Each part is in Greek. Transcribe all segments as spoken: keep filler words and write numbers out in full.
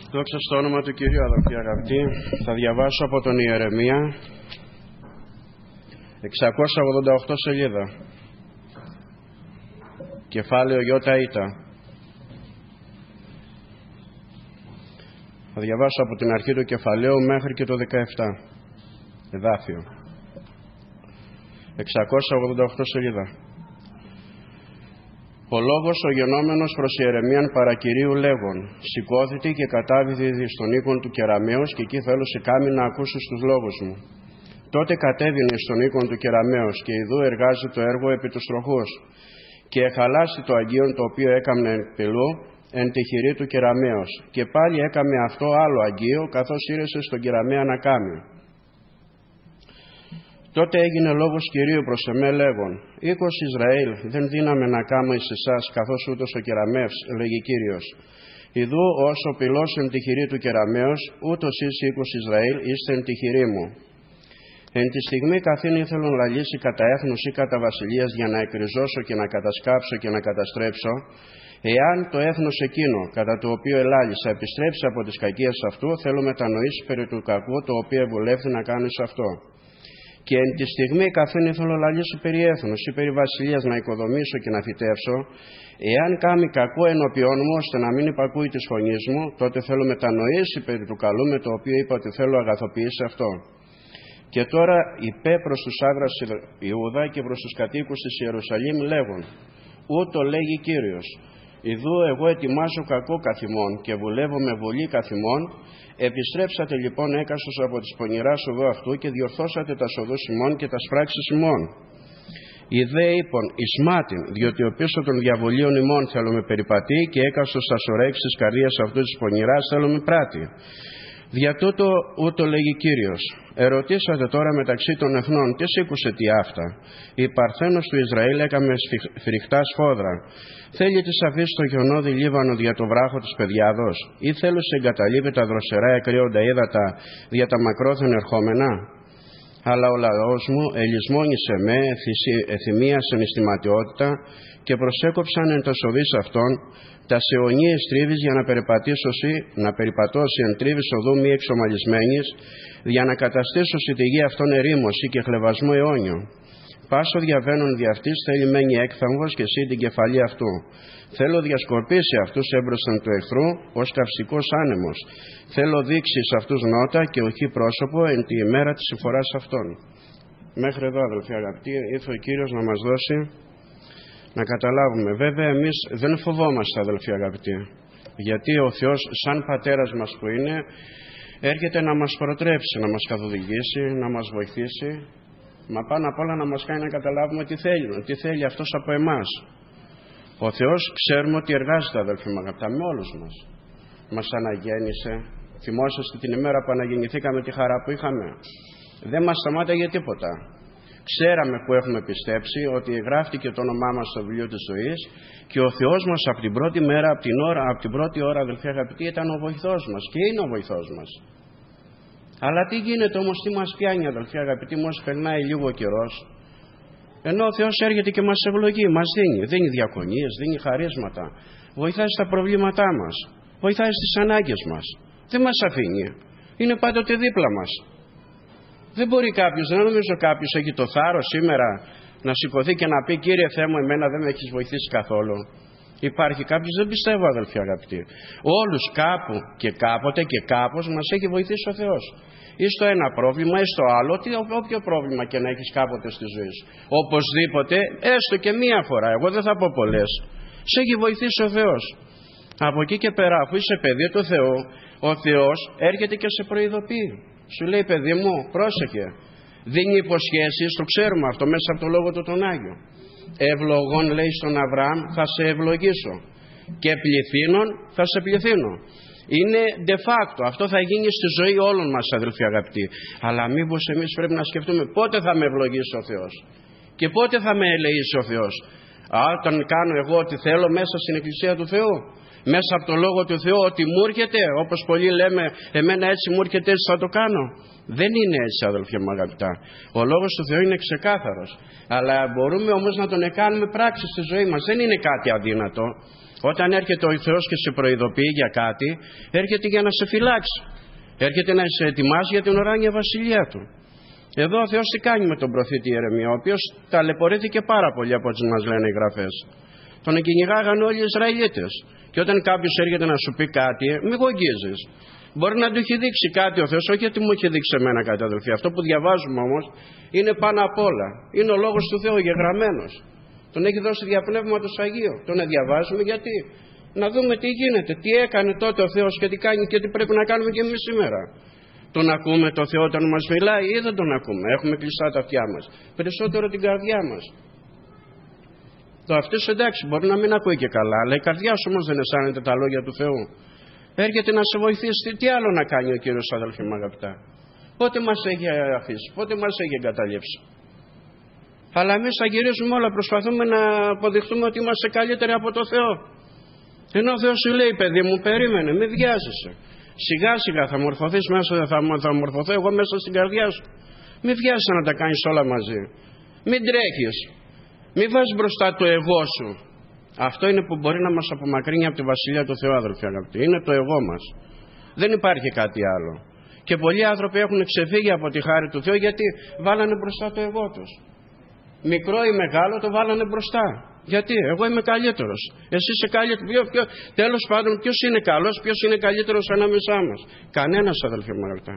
Δόξα στο όνομα του Κυρίου, αδελφοί αγαπητοί. Θα διαβάσω από τον Ιερεμία, εξακόσια ογδόντα οκτώ σελίδα, κεφάλαιο Ιώτα. Θα διαβάσω από την αρχή του κεφαλαίου μέχρι και το δεκαεπτά, εδάφιο. εξακόσια ογδόντα οκτώ σελίδα. Ο λόγος ο γενόμενος προς Ιερεμίαν παρακυρίου λέγον: σηκώθητη και κατάβηδη δι στον οίκον του Κεραμέως, και εκεί θέλω σε κάμει να ακούσεις τους λόγους μου. Τότε κατέβηνε στον οίκον του Κεραμέως, και ιδού εργάζει το έργο επί τους τροχούς, και εχαλάσει το αγγείον το οποίο έκαμνε εν πυλού εν τη χειρή του Κεραμέως, και πάλι έκαμε αυτό άλλο αγγείο, καθώς ήρεσε στον Κεραμέα να κάμει. Τότε έγινε λόγος Κυρίου προς εμέ λέγον: οίκος Ισραήλ, δεν δύναμε να κάμω εις εσάς, καθώς ούτως ο Κεραμέως, λέγει Κύριος. Ιδού όσο πυλός εν τη χειρή του Κεραμέως, ούτως εις οίκος Ισραήλ, είστε εν τη χειρή μου. Εν τη στιγμή καθήν ήθελον λαλήσει κατά έθνους ή κατά βασιλείας, για να εκριζώσω και να κατασκάψω και να καταστρέψω, εάν το έθνος εκείνο, κατά το οποίο ελάλησα, επιστρέψει από τις κακίες αυτού, θέλω μετανοήσει περί του κακού, το οποίο βουλεύθη να κάνει σε αυτό. Και εν τη στιγμή καθήν ήθελο λαλήσω περί έθνους ή περί βασιλείας, να οικοδομήσω και να φυτεύσω, εάν κάμει κακό ενώπιόν μου, ώστε να μην υπακούει της φωνής μου, τότε θέλω μετανοήσει περί του καλού, με το οποίο είπα ότι θέλω αγαθοποιήσει αυτό. Και τώρα υπέ προς τους άδρας Ιούδα και προς τους κατοίκους της Ιερουσαλήμ λέγον: ούτω λέγει Κύριος, ιδού εγώ ετοιμάζω κακό καθημών και βουλεύω με βολή καθημών. Επιστρέψατε λοιπόν έκαστος από της πονηράς οδού αυτού και διορθώσατε τα οδούς ημών και τα πράξεις ημών. Οι δε είπων εις μάτιν, διότι ο πίσω των διαβολίων ημών θέλουμε περιπατεί, και έκαστος τα σωρέξεις της καρδίας αυτού της πονηράς θέλουμε πράτη. Δια τούτο ούτω λέγει Κύριος: ερωτήσατε τώρα μεταξύ των εθνών, τι σήκουσε τι αυτά. Η Παρθένος του Ισραήλ έκαμε φρικτά σφόδρα. Θέλει της αφήσει το χιονόδι Λίβανο δια το βράχο της παιδιάδος, ή θέλω σε εγκαταλείπει τα δροσερά εκρύοντα ύδατα δια τα μακρόθεν ερχόμενα. Αλλά ο λαός μου ελισμόνισε με εθυμία σε νηστηματιότητα, και προσέκοψαν εν τας οδείς αυτών τα αιωνίες τρίβεις, για να περιπατήσωσι, να περιπατώσει εν τρίβεις οδού μη εξομαλισμένης, για να καταστήσωσι τη γη αυτών ερήμωση και χλεβασμό αιώνιο. Πάσο διαβαίνον δι' αυτής θέλει μένει έκθαμβος, και εσύ την κεφαλή αυτού. Θέλω διασκορπίσει αυτούς έμπροσθεν του εχθρού, ως καυστικός άνεμος. Θέλω δείξει σε αυτούς νότα και οχι πρόσωπο εν τη ημέρα της συμφοράς αυτών. Μέχρι εδώ, αδελφοί αγαπητοί, ήρθε ο Κύριος να μας δώσει να καταλάβουμε. Βέβαια εμείς δεν φοβόμαστε, αδελφοί αγαπητοί, γιατί ο Θεός σαν πατέρας μας που είναι, έρχεται να μας προτρέψει, να μας καθοδηγήσει, να μας βοηθήσει, μα πάνω απ' όλα να μας κάνει να καταλάβουμε τι θέλει, τι θέλει αυτός από εμάς. Ο Θεός ξέρουμε ότι εργάζεται, αδελφοί μου αγαπητά, με όλους μας. Μας αναγέννησε. Θυμόσαστε την ημέρα που αναγεννηθήκαμε, τη χαρά που είχαμε. Δεν μας σταμάταγε τίποτα. Ξέραμε που έχουμε πιστέψει ότι γράφτηκε το όνομά μας στο βιβλίο της ζωής, και ο Θεός μας από την πρώτη μέρα, από την, ώρα, από την πρώτη ώρα, αδελφοί αγαπητοί, ήταν ο βοηθός μας και είναι ο βοηθός μας. Αλλά τι γίνεται όμως, τι μας πιάνει, αδελφοί αγαπητοί, μόλις περνάει λίγο καιρός, ενώ ο Θεός έρχεται και μας ευλογεί, μας δίνει, δίνει διακονίες, δίνει χαρίσματα, βοηθάει στα προβλήματά μας, βοηθάει στις ανάγκες μας, δεν μας αφήνει, είναι πάντοτε δίπλα μας. Δεν μπορεί κάποιος, δεν νομίζω κάποιος έχει το θάρρος σήμερα να σηκωθεί και να πει: Κύριε Θεέ μου, εμένα δεν με έχεις βοηθήσει καθόλου. Υπάρχει κάποιος? Δεν πιστεύω, αδελφοί αγαπητοί. Όλους κάπου και κάποτε και κάπως μας έχει βοηθήσει ο Θεός. Ή στο ένα πρόβλημα ή στο άλλο, τι, όποιο πρόβλημα και να έχεις κάποτε στη ζωή σου. Οπωσδήποτε, έστω και μία φορά, εγώ δεν θα πω πολλές, σε έχει βοηθήσει ο Θεός. Από εκεί και πέρα, αφού είσαι παιδί του Θεού, ο Θεός έρχεται και σε προειδοποιεί. Σου λέει: παιδί μου, πρόσεχε. Δίνει υποσχέσεις, το ξέρουμε αυτό μέσα από το λόγο του τον Άγιο. Ευλογών, λέει στον Αβραάμ, θα σε ευλογήσω, και πληθύνων θα σε πληθύνω. Είναι de facto, αυτό θα γίνει στη ζωή όλων μας, αδελφοί αγαπητοί. Αλλά μήπως εμείς πρέπει να σκεφτούμε πότε θα με ευλογήσει ο Θεός και πότε θα με ελεήσει ο Θεός. Α, όταν κάνω εγώ ό,τι θέλω μέσα στην Εκκλησία του Θεού, μέσα από το Λόγο του Θεού, ότι μου έρχεται, όπως πολλοί λέμε, εμένα έτσι μου έρχεται, έτσι θα το κάνω. Δεν είναι έτσι, αδελφοί μου αγαπητά. Ο Λόγος του Θεού είναι ξεκάθαρος. Αλλά μπορούμε όμως να τον κάνουμε πράξη στη ζωή μας. Δεν είναι κάτι αδύνατο. Όταν έρχεται ο Θεός και σε προειδοποιεί για κάτι, έρχεται για να σε φυλάξει. Έρχεται να σε ετοιμάσει για την ουράνια βασιλεία του. Εδώ ο Θεός τι κάνει με τον προφήτη Ιερεμία, ο οποίος ταλαιπωρήθηκε πάρα πολύ από ό,τι μας λένε οι γραφές. Τον κυνηγάγαν όλοι οι Ισραηλίτες. Και όταν κάποιος έρχεται να σου πει κάτι, μη γογγίζεις. Μπορεί να του έχει δείξει κάτι ο Θεός, όχι γιατί μου έχει δείξει εμένα κάτι, αδελφοί. Αυτό που διαβάζουμε όμως είναι πάνω απ' όλα. Είναι ο λόγος του Θεού γεγραμμένος. Τον έχει δώσει διαπνεύματος Αγίου. Τον διαβάζουμε γιατί? Να δούμε τι γίνεται, τι έκανε τότε ο Θεός και τι κάνει και τι πρέπει να κάνουμε και εμείς σήμερα. Τον ακούμε το Θεό όταν μας μιλάει ή δεν τον ακούμε? Έχουμε κλειστά τα αυτιά μας. Περισσότερο την καρδιά μας. Το αυτός εντάξει μπορεί να μην ακούει και καλά, αλλά η καρδιά σου όμως δεν αισθάνεται τα λόγια του Θεού. Έρχεται να σε βοηθήσει. Τι άλλο να κάνει ο Κύριος, αδελφοί μου αγαπητά? Πότε μας έχει αφήσει, πότε μας έχει εγκαταλείψει? Αλλά εμείς θα γυρίζουμε όλα, προσπαθούμε να αποδειχτούμε ότι είμαστε καλύτεροι από το Θεό. Ενώ ο Θεός σου λέει, παιδί μου, περίμενε, μην βιάζεσαι. Σιγά σιγά θα μορφωθείς μέσα, θα, θα μορφωθώ εγώ μέσα στην καρδιά σου. Μην βιάζεσαι να τα κάνεις όλα μαζί. Μην τρέχεις. Μην βάζεις μπροστά το εγώ σου. Αυτό είναι που μπορεί να μας απομακρύνει από τη βασιλεία του Θεού, αδελφοί αγαπητοί. Είναι το εγώ μας. Δεν υπάρχει κάτι άλλο. Και πολλοί άνθρωποι έχουν ξεφύγει από τη χάρη του Θεού γιατί βάλανε μπροστά το εγώ τους. Μικρό ή μεγάλο το βάλανε μπροστά. Γιατί? Εγώ είμαι καλύτερος. Εσύ είσαι καλύτερος. Ποιο, ποιο, τέλος πάντων, ποιος είναι καλός, ποιος είναι καλύτερος ανάμεσά μας? Κανένας, αδελφοί μου αγαπητά.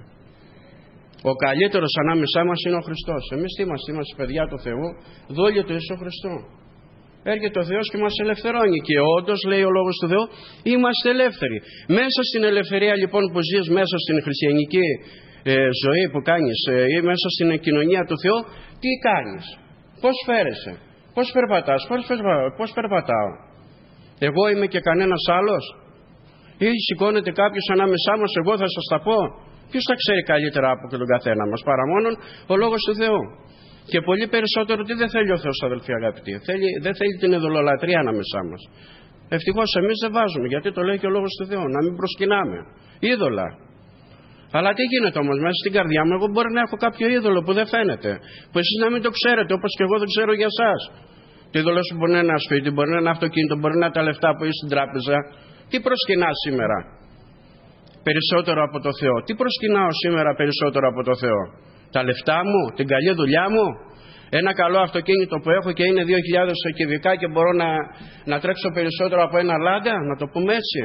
Ο καλύτερος ανάμεσά μας είναι ο Χριστός. Εμείς τι είμαστε? Είμαστε παιδιά του Θεού, δόλιο του Ιησού Χριστού. Έρχεται ο Θεός και μας ελευθερώνει. Και όντως, λέει ο λόγος του Θεού, είμαστε ελεύθεροι. Μέσα στην ελευθερία λοιπόν που ζεις, μέσα στην χριστιανική ε, ζωή που κάνεις ε, ή μέσα στην κοινωνία του Θεού, τι κάνεις? Πώς φέρεσαι? Πώς περπατάς? Πώς, πώς περπατάω? Εγώ είμαι και κανένας άλλος? Ή σηκώνεται κάποιος ανάμεσά μας, εγώ θα σας τα πω? Ποιος θα ξέρει καλύτερα από τον καθένα μας παρά μόνον ο λόγος του Θεού? Και πολύ περισσότερο τι δεν θέλει ο Θεός, αδελφοί αγαπητοί? Θέλει, δεν θέλει την ειδωλολατρία ανάμεσά μας. Ευτυχώς εμείς δεν βάζουμε, γιατί το λέει και ο λόγος του Θεού, να μην προσκυνάμε είδωλα. Αλλά τι γίνεται όμως μέσα στην καρδιά μου? Εγώ μπορεί να έχω κάποιο είδωλο που δεν φαίνεται, που εσείς να μην το ξέρετε, όπως και εγώ δεν ξέρω για εσάς. Το είδωλο σου μπορεί να είναι ένα σπίτι, μπορεί να είναι ένα αυτοκίνητο, μπορεί να είναι τα λεφτά που είσαι στην τράπεζα. Τι προσκυνάς σήμερα περισσότερο από το Θεό? Τι προσκυνάω σήμερα περισσότερο από το Θεό? Τα λεφτά μου, την καλή δουλειά μου, ένα καλό αυτοκίνητο που έχω και είναι δύο χιλιάδες κυβικά και μπορώ να, να τρέξω περισσότερο από ένα λάντα, να το πούμε έτσι?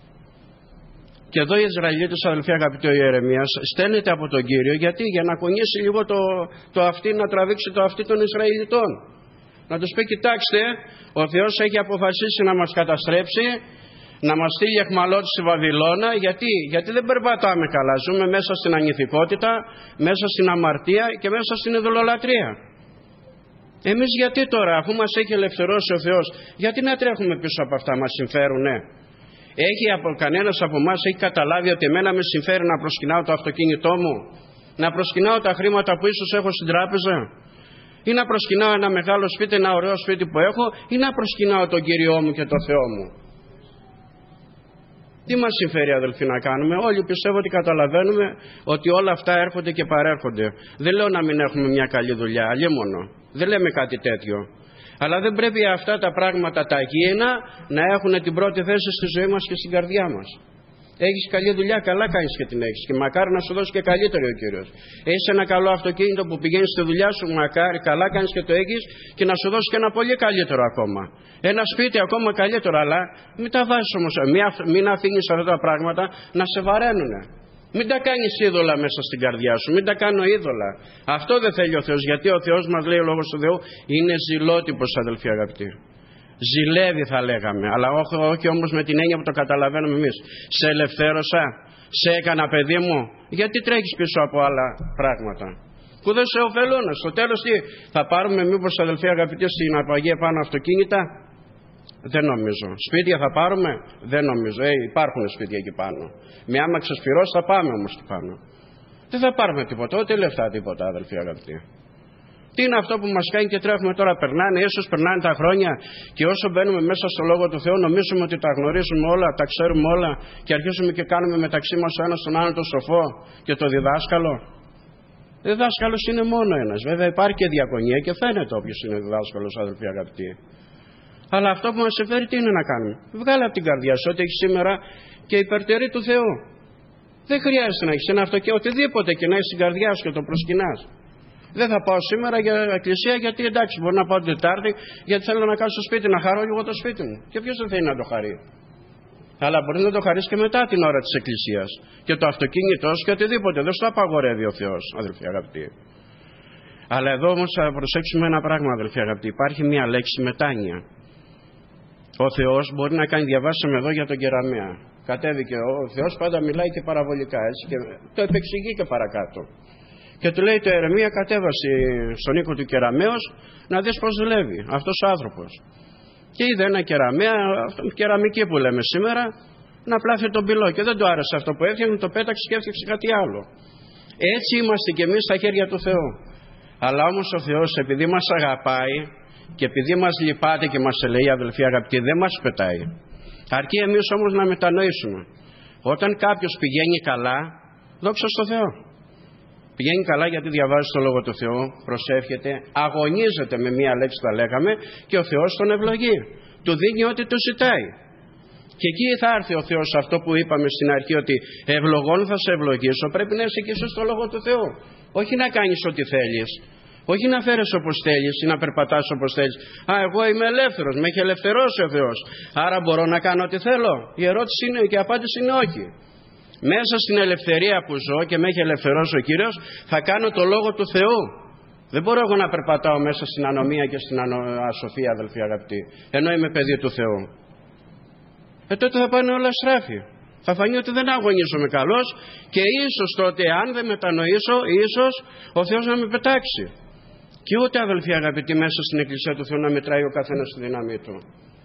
Και εδώ οι Ισραηλίτες, αδελφοί αγαπητοί, ο Ιερεμίας στέλνεται από τον Κύριο γιατί? Για να κουνήσει λίγο το, το αυτί, να τραβήξει το αυτί των Ισραηλιτών. Να τους πει, κοιτάξτε, ο Θεός έχει αποφασίσει να μας καταστρέψει, να μας στείλει εχμαλώτης στη Βαβυλώνα. Γιατί? Γιατί δεν περπατάμε καλά. Ζούμε μέσα στην ανηθικότητα, μέσα στην αμαρτία και μέσα στην ειδωλολατρία. Εμείς γιατί τώρα, αφού μας έχει ελευθερώσει ο Θεός, γιατί να τρέχουμε πίσω από αυτά? Μας συμφέρουνε? Έχει από, κανένας από εμάς έχει καταλάβει ότι εμένα με συμφέρει να προσκυνάω το αυτοκίνητό μου, να προσκυνάω τα χρήματα που ίσως έχω στην τράπεζα, ή να προσκυνάω ένα μεγάλο σπίτι, ένα ωραίο σπίτι που έχω, ή να προσκυνάω τον Κύριό μου και τον Θεό μου? Τι μας συμφέρει, αδελφοί, να κάνουμε? Όλοι πιστεύω ότι καταλαβαίνουμε ότι όλα αυτά έρχονται και παρέρχονται. Δεν λέω να μην έχουμε μια καλή δουλειά, αλλήμονο. Δεν λέμε κάτι τέτοιο. Αλλά δεν πρέπει αυτά τα πράγματα τα αγίαινα να έχουν την πρώτη θέση στη ζωή μας και στην καρδιά μας. Έχεις καλή δουλειά, καλά κάνεις και την έχεις. Και μακάρι να σου δώσει και καλύτερη ο Κύριος. Έχεις ένα καλό αυτοκίνητο που πηγαίνεις στη δουλειά σου, μακάρι, καλά κάνεις και το έχεις, και να σου δώσει και ένα πολύ καλύτερο ακόμα. Ένα σπίτι ακόμα καλύτερο, αλλά μην τα βάζεις όμως, μην αφήνεις αυτά τα πράγματα να σε βαραίνουνε. Μην τα κάνεις είδωλα μέσα στην καρδιά σου, μην τα κάνω είδωλα. Αυτό δεν θέλει ο Θεός, γιατί ο Θεός μας λέει, ο λόγος του Θεού είναι ζηλότυπος, αδελφοί αγαπητοί. Ζηλεύει θα λέγαμε, αλλά όχι, όχι όμως με την έννοια που το καταλαβαίνουμε εμείς. Σε ελευθέρωσα, σε έκανα παιδί μου, γιατί τρέχεις πίσω από άλλα πράγματα που δεν σε ωφελούν? Στο τέλος τι θα πάρουμε, μήπως, αδελφοί αγαπητοί, στην αρπαγή επάνω αυτοκίνητα? Δεν νομίζω. Σπίτια θα πάρουμε? Δεν νομίζω. Ε, υπάρχουν σπίτια εκεί πάνω. Με άμα ξεσπυρώσει θα πάμε όμως εκεί πάνω. Δεν θα πάρουμε τίποτα, ούτε λεφτά τίποτα, αδελφοί αγαπητοί. Τι είναι αυτό που μας κάνει και τρέχουμε τώρα? Περνάνε, ίσως περνάνε τα χρόνια και όσο μπαίνουμε μέσα στο Λόγο του Θεού νομίζουμε ότι τα γνωρίζουμε όλα, τα ξέρουμε όλα και αρχίζουμε και κάνουμε μεταξύ μας ο ένας τον άλλον το σοφό και το διδάσκαλο. Ο διδάσκαλος είναι μόνο ένας. Βέβαια υπάρχει και διακονία και φαίνεται όποιος είναι διδάσκαλος, αδελφοί αγαπητοί. Αλλά αυτό που μας συμφέρει τι είναι να κάνουμε? Βγάλε από την καρδιά σου ότι έχεις σήμερα και υπερτερεί του Θεού. Δεν χρειάζεται να έχεις ένα αυτό και οτιδήποτε και να έχεις στην καρδιά σου και το προσκυνάς. Δεν θα πάω σήμερα για εκκλησία γιατί εντάξει, μπορεί να πάω την Τετάρτη γιατί θέλω να κάτσω στο σπίτι, να χαρώ λίγο το σπίτι μου. Και ποιος δεν θέλει να το χαρεί? Αλλά μπορεί να το χαρείς και μετά την ώρα της εκκλησίας. Και το αυτοκίνητό σου και οτιδήποτε. Δεν σου το απαγορεύει ο Θεός, αδελφοί αγαπητοί. Αλλά εδώ όμως θα προσέξουμε ένα πράγμα, αδελφοί αγαπητοί. Υπάρχει μια λέξη μετάνοια. Ο Θεός μπορεί να κάνει, διαβάσαμε εδώ για τον κεραμέα. Κατέβηκε, ο Θεός πάντα μιλάει και παραβολικά, έτσι, και το επεξηγεί και παρακάτω. Και του λέει το Ερεμία, κατέβασε στον οίκο του κεραμέως να δεις πως δουλεύει αυτός ο άνθρωπος. Και είδε ένα κεραμέα, κεραμική που λέμε σήμερα, να πλάθει τον πυλό. Και δεν του άρεσε αυτό που έφτιαχνε, το πέταξε και έφτιαξε κάτι άλλο. Έτσι είμαστε κι εμείς στα χέρια του Θεού. Αλλά όμως ο Θεός, επειδή μας αγαπάει και επειδή μας λυπάται και μας ελεεί, αδελφοί αγαπητοί, δεν μας πετάει. Αρκεί εμείς όμως να μετανοήσουμε. Όταν κάποιος πηγαίνει καλά, δόξα στο Θεό. Πηγαίνει καλά γιατί διαβάζει το Λόγο του Θεού, προσεύχεται, αγωνίζεται, με μία λέξη τα λέγαμε, και ο Θεός τον ευλογεί. Του δίνει ό,τι του ζητάει. Και εκεί θα έρθει ο Θεός, αυτό που είπαμε στην αρχή, ότι ευλογών θα σε ευλογήσω. Πρέπει να είσαι και εσύ στο Λόγο του Θεού. Όχι να κάνεις ό,τι θέλεις. Όχι να φέρεις όπως θέλεις ή να περπατάς όπως θέλεις. Α, εγώ είμαι ελεύθερος, με έχει ελευθερώσει ο Θεός. Άρα μπορώ να κάνω ό,τι θέλω? Η ερώτηση είναι και η απάντηση είναι όχι. Μέσα στην ελευθερία που ζω και με έχει ελευθερώσει ο Κύριος, θα κάνω το Λόγο του Θεού. Δεν μπορώ εγώ να περπατάω μέσα στην ανομία και στην ασοφία, αδελφοί αγαπητοί, ενώ είμαι παιδί του Θεού. Ε, τότε θα πάνε όλα στράφη. Θα φανεί ότι δεν αγωνίζομαι καλώς και ίσως τότε, αν δεν μετανοήσω, ίσως ο Θεός να με πετάξει. Και ούτε, αδελφοί αγαπητοί, μέσα στην Εκκλησία του Θεού να μετράει ο καθένας τη δύναμή του.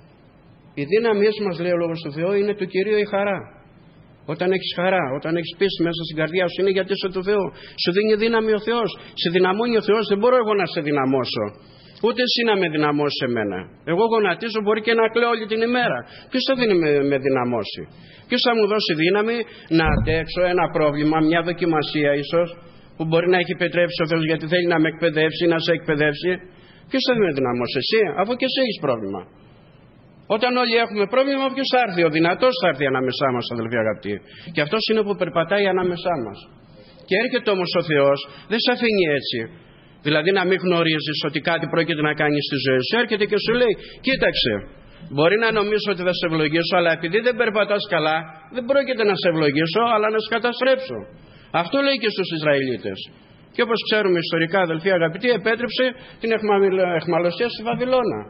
Η δύναμή μας, λέει ο Λόγος του Θεού, είναι του Κυρίου η χαρά. Όταν έχεις χαρά, όταν έχεις πίστη μέσα στην καρδιά σου, είναι γιατί είσαι του Θεού. Σου δίνει δύναμη ο Θεός. Σε δυναμώνει ο Θεός. Δεν μπορώ εγώ να σε δυναμώσω. Ούτε εσύ να με δυναμώσει εμένα. Εγώ γονατίζω, μπορεί και να κλαίω όλη την ημέρα. Ποιος θα δίνει με, με δυναμώσει? Ποιος θα μου δώσει δύναμη να αντέξω ένα πρόβλημα, μια δοκιμασία ίσως, που μπορεί να έχει επιτρέψει ο Θεός γιατί θέλει να με εκπαιδεύσει, να σε εκπαιδεύσει? Ποιος θα με δυναμώσει? Εσύ, αφού και εσύ έχεις πρόβλημα. Όταν όλοι έχουμε πρόβλημα, ποιος θα έρθει? Ο δυνατός θα έρθει ανάμεσά μας, αδελφοί αγαπητοί. Και αυτός είναι που περπατάει ανάμεσά μας. Και έρχεται όμως ο Θεός, δεν σε αφήνει έτσι. Δηλαδή να μην γνωρίζεις ότι κάτι πρόκειται να κάνεις στη ζωή σου. Έρχεται και σου λέει, κοίταξε, μπορεί να νομίζω ότι θα σε ευλογήσω, αλλά επειδή δεν περπατάς καλά, δεν πρόκειται να σε ευλογήσω, αλλά να σε καταστρέψω. Αυτό λέει και στους Ισραηλίτες. Και όπως ξέρουμε ιστορικά, αδελφοί αγαπητοί, επέτρεψε την αιχμαλωσία στη Βαβυλώνα.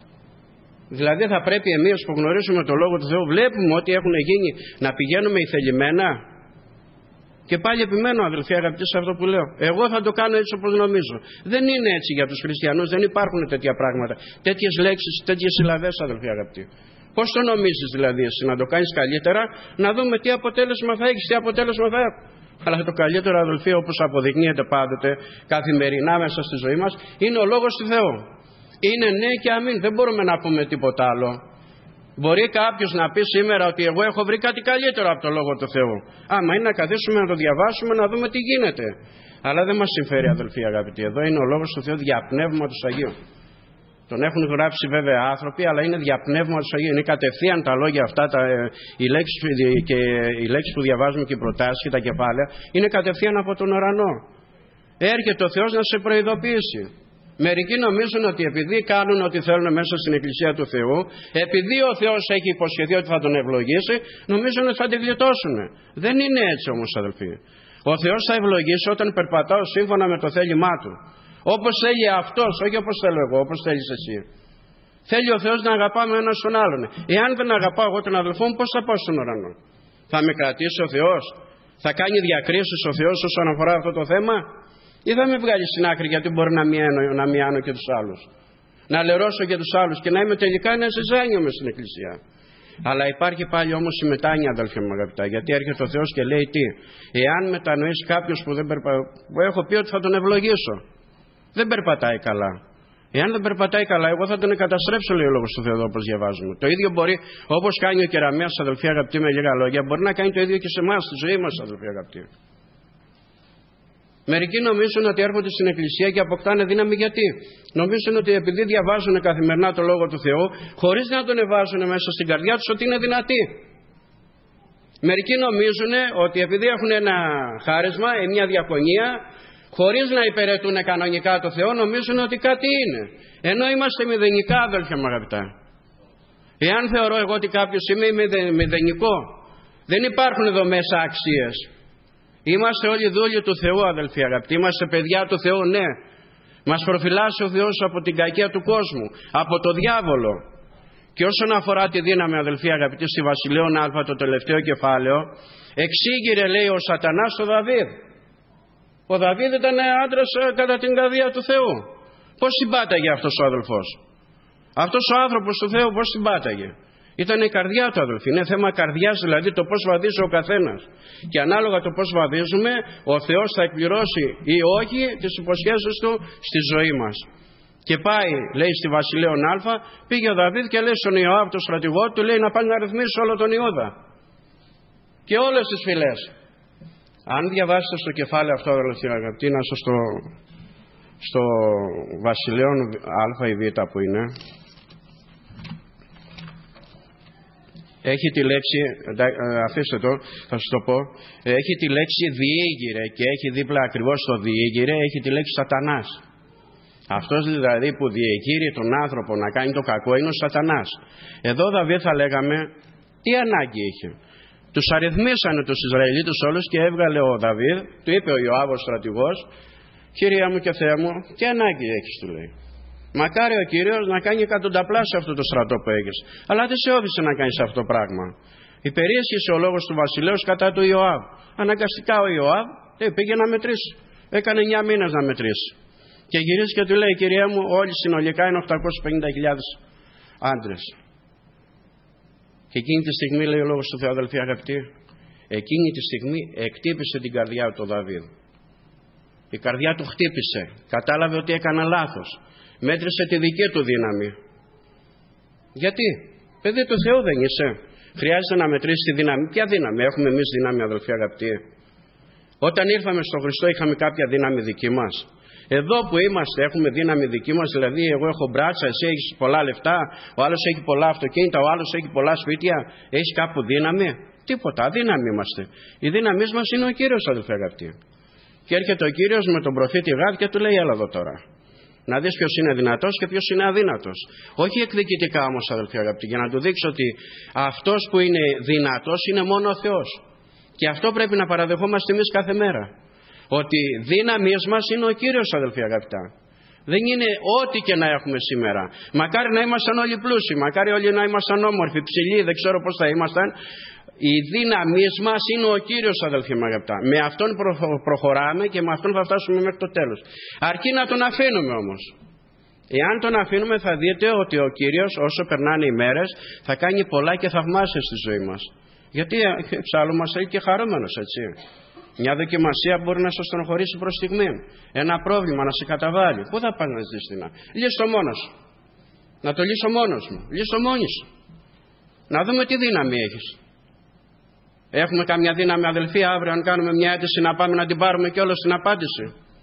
Δηλαδή θα πρέπει εμείς που γνωρίζουμε τον Λόγο του Θεού, βλέπουμε ότι έχουν γίνει, να πηγαίνουμε ηθελημένα. Και πάλι επιμένω, αδελφοί αγαπητοί, σε αυτό που λέω. Εγώ θα το κάνω έτσι όπως νομίζω. Δεν είναι έτσι για τους χριστιανούς, δεν υπάρχουν τέτοια πράγματα. Τέτοιες λέξεις, τέτοιες συλλαβές, αδελφοί αγαπητοί. Πώς το νομίζεις δηλαδή εσύ να το κάνεις καλύτερα, να δούμε τι αποτέλεσμα θα έχεις, τι αποτέλεσμα θα έχω. Αλλά το καλύτερο, αδελφοί, όπως αποδεικνύεται πάντοτε καθημερινά μέσα στη ζωή μας, είναι ο Λόγος του Θεού. Είναι ναι και αμήν, δεν μπορούμε να πούμε τίποτα άλλο. Μπορεί κάποιος να πει σήμερα ότι εγώ έχω βρει κάτι καλύτερο από το Λόγο του Θεού. Άμα είναι να καθίσουμε να το διαβάσουμε, να δούμε τι γίνεται. Αλλά δεν μας συμφέρει, αδελφοί αγαπητοί. Εδώ είναι ο Λόγος του Θεού δια πνεύματος Αγίου. Τον έχουν γράψει βέβαια άνθρωποι, αλλά είναι δια πνεύματος Αγίου. Είναι κατευθείαν τα λόγια αυτά, τα, οι, λέξεις, και, οι λέξεις που διαβάζουμε και οι προτάσεις και τα κεφάλαια, είναι κατευθείαν από τον ουρανό. Έρχεται ο Θεός να σε προειδοποιήσει. Μερικοί νομίζουν ότι επειδή κάνουν ό,τι θέλουν μέσα στην Εκκλησία του Θεού, επειδή ο Θεός έχει υποσχεθεί ότι θα τον ευλογήσει, νομίζουν ότι θα την γλιτώσουν. Δεν είναι έτσι όμως, αδελφοί. Ο Θεός θα ευλογήσει όταν περπατάω σύμφωνα με το θέλημά Του. Όπως θέλει Αυτός, όχι όπως θέλω εγώ, όπως θέλεις εσύ. Θέλει ο Θεός να αγαπάμε ένας τον άλλον. Εάν δεν αγαπάω εγώ τον αδελφό μου, πώς θα πάω στον ουρανό? Θα με κρατήσει ο Θεός? Θα κάνει διακρίσεις ο Θεός όσον αφορά αυτό το θέμα? Ή θα με βγάλει στην άκρη γιατί μπορεί να μειάνω, να μειάνω και τους άλλους, να λερώσω και τους άλλους και να είμαι τελικά ένα ζυζάνιο μες στην Εκκλησία? Αλλά υπάρχει πάλι όμως η μετάνοια, αδελφοί μου αγαπητά, γιατί έρχεται ο Θεός και λέει τι? Εάν μετανοήσει κάποιος που δεν περπατάει, που έχω πει ότι θα τον ευλογήσω, δεν περπατάει καλά. Εάν δεν περπατάει καλά, εγώ θα τον καταστρέψω, λέει ο Λόγος του Θεού, όπως διαβάζουμε. Το ίδιο μπορεί, όπως κάνει ο κεραμέας, αδελφοί αγαπητοί, με λίγα λόγια, μπορεί να κάνει το ίδιο και σε εμάς, στη ζωή μας, αδελφοί αγαπητοί. Μερικοί νομίζουν ότι έρχονται στην Εκκλησία και αποκτάνε δύναμη. Γιατί? Νομίζουν ότι επειδή διαβάζουν καθημερινά το Λόγο του Θεού, χωρίς να τον εβάζουν μέσα στην καρδιά τους, ότι είναι δυνατοί. Μερικοί νομίζουν ότι επειδή έχουν ένα χάρισμα ή μια διακονία, χωρίς να υπηρετούν κανονικά το Θεό, νομίζουν ότι κάτι είναι. Ενώ είμαστε μηδενικά, αδέλφια μου αγαπητά. Εάν θεωρώ εγώ ότι κάποιος είμαι μηδενικό, δεν υπάρχουν εδώ μέσα αξίες. Είμαστε όλοι δούλοι του Θεού, αδελφοί αγαπητοί. Είμαστε παιδιά του Θεού, ναι. Μας προφυλάσσει ο Θεός από την κακία του κόσμου, από το διάβολο. Και όσον αφορά τη δύναμη, αδελφοί αγαπητοί, στη Βασιλείων Α, το τελευταίο κεφάλαιο, εξήγηρε, λέει, ο Σατανάς στο Δαβίδ. Ο Δαβίδ ήταν άντρας κατά την καρδία του Θεού. Πώς συμπάταγε αυτός ο αδελφός? Αυτός ο άνθρωπος του Θεού πώς συμπάταγε? Ήταν η καρδιά του, αδελφοί. Είναι θέμα καρδιάς, δηλαδή το πώς βαδίζει ο καθένας. Και ανάλογα το πώς βαδίζουμε, ο Θεός θα εκπληρώσει ή όχι τις υποσχέσεις του στη ζωή μας. Και πάει, λέει, στη Βασιλείων Α, πήγε ο Δαβίδ και λέει στον Ιωάβ, τον στρατηγό του, λέει να πάει να ρυθμίσει όλο τον Ιούδα και όλες τις φυλές. Αν διαβάσετε στο κεφάλαιο αυτό, αδελφοί αγαπητοί, να σας το στο Βασιλείων Α ή Β που είναι, έχει τη λέξη, αφήστε το, θα σας το πω, έχει τη λέξη διήγηρε και έχει δίπλα ακριβώς το διήγηρε, έχει τη λέξη Σατανάς. Αυτός δηλαδή που διεγείρει τον άνθρωπο να κάνει το κακό είναι ο Σατανάς. Εδώ Δαβίδ θα λέγαμε τι ανάγκη είχε? Τους αριθμίσανε τους Ισραηλίτες όλους και έβγαλε ο Δαβίδ, του είπε ο Ιωάβ ο στρατηγός, Κυρία μου και Θεέ μου, τι ανάγκη έχεις, του λέει. Μακάρι ο Κύριος να κάνει εκατονταπλάσια αυτό το στρατό που έχεις. Αλλά δεν σε όθησε να κάνεις αυτό το πράγμα. Υπερίσχυσε ο λόγος του βασιλέως κατά του Ιωάβ. Αναγκαστικά ο Ιωάβ πήγε να μετρήσει. Έκανε εννιά μήνες να μετρήσει. Και γυρίζει και του λέει, κυρία μου, όλοι συνολικά είναι οκτακόσιες πενήντα χιλιάδες άντρες. Και εκείνη τη στιγμή, λέει ο λόγος του Θεού, αδελφοί αγαπητοί, εκείνη τη στιγμή εκτύπησε την καρδιά του ο Δαβίδ. Η καρδιά του χτύπησε. Κατάλαβε ότι έκανε λάθος. Μέτρησε τη δική του δύναμη. Γιατί? Παιδί του Θεού δεν είσαι? Χρειάζεται να μετρήσει τη δύναμη. Ποια δύναμη έχουμε εμείς δύναμη, αδελφοί αγαπητοί? Όταν ήρθαμε στον Χριστό είχαμε κάποια δύναμη δική μας? Εδώ που είμαστε έχουμε δύναμη δική μας? Δηλαδή εγώ έχω μπράτσα, εσύ έχεις πολλά λεφτά, ο άλλος έχει πολλά αυτοκίνητα, ο άλλος έχει πολλά σπίτια. Έχεις κάπου δύναμη? Τίποτα, αδύναμοι είμαστε. Η δύναμή μας είναι ο Κύριος, αδελφοί αγαπητοί. Και έρχεται ο Κύριος με τον προφήτη Γάδ και του λέει, έλα εδώ τώρα. Να δεις ποιος είναι δυνατός και ποιος είναι αδύνατος. Όχι εκδικητικά όμως, αδελφοί αγαπητοί, για να του δείξει ότι αυτός που είναι δυνατός είναι μόνο ο Θεός. Και αυτό πρέπει να παραδεχόμαστε εμείς κάθε μέρα. Ότι δύναμίες μας είναι ο Κύριος, αδελφοί αγαπητά. Δεν είναι ό,τι και να έχουμε σήμερα. Μακάρι να ήμασταν όλοι πλούσιοι, μακάρι όλοι να ήμασταν όμορφοι, ψηλοί, δεν ξέρω πώς θα ήμασταν. Η δύναμη μας είναι ο Κύριος, αδελφοί μου αγαπητά. Με Αυτόν προχωράμε και με Αυτόν θα φτάσουμε μέχρι το τέλος. Αρκεί να τον αφήνουμε όμως. Εάν τον αφήνουμε θα δείτε ότι ο Κύριος όσο περνάνε οι μέρες θα κάνει πολλά και θαυμάσια στη ζωή μας. Γιατί εξάλλου μας έχει και χαρούμενος, έτσι. Μια δοκιμασία μπορεί να σας στενοχωρήσει προς στιγμή. Ένα πρόβλημα να σε καταβάλει. Πού θα πας να ζεις δυνα? Λύσω μόνος σου. Να το λύσω μόνος μου. Λύσω μόνοι σου. Να δούμε τι δύναμη έχεις. Έχουμε καμιά δύναμη, αδελφοί, αύριο αν κάνουμε μια αίτηση να πάμε να την πάρουμε κιόλας στην απάντηση?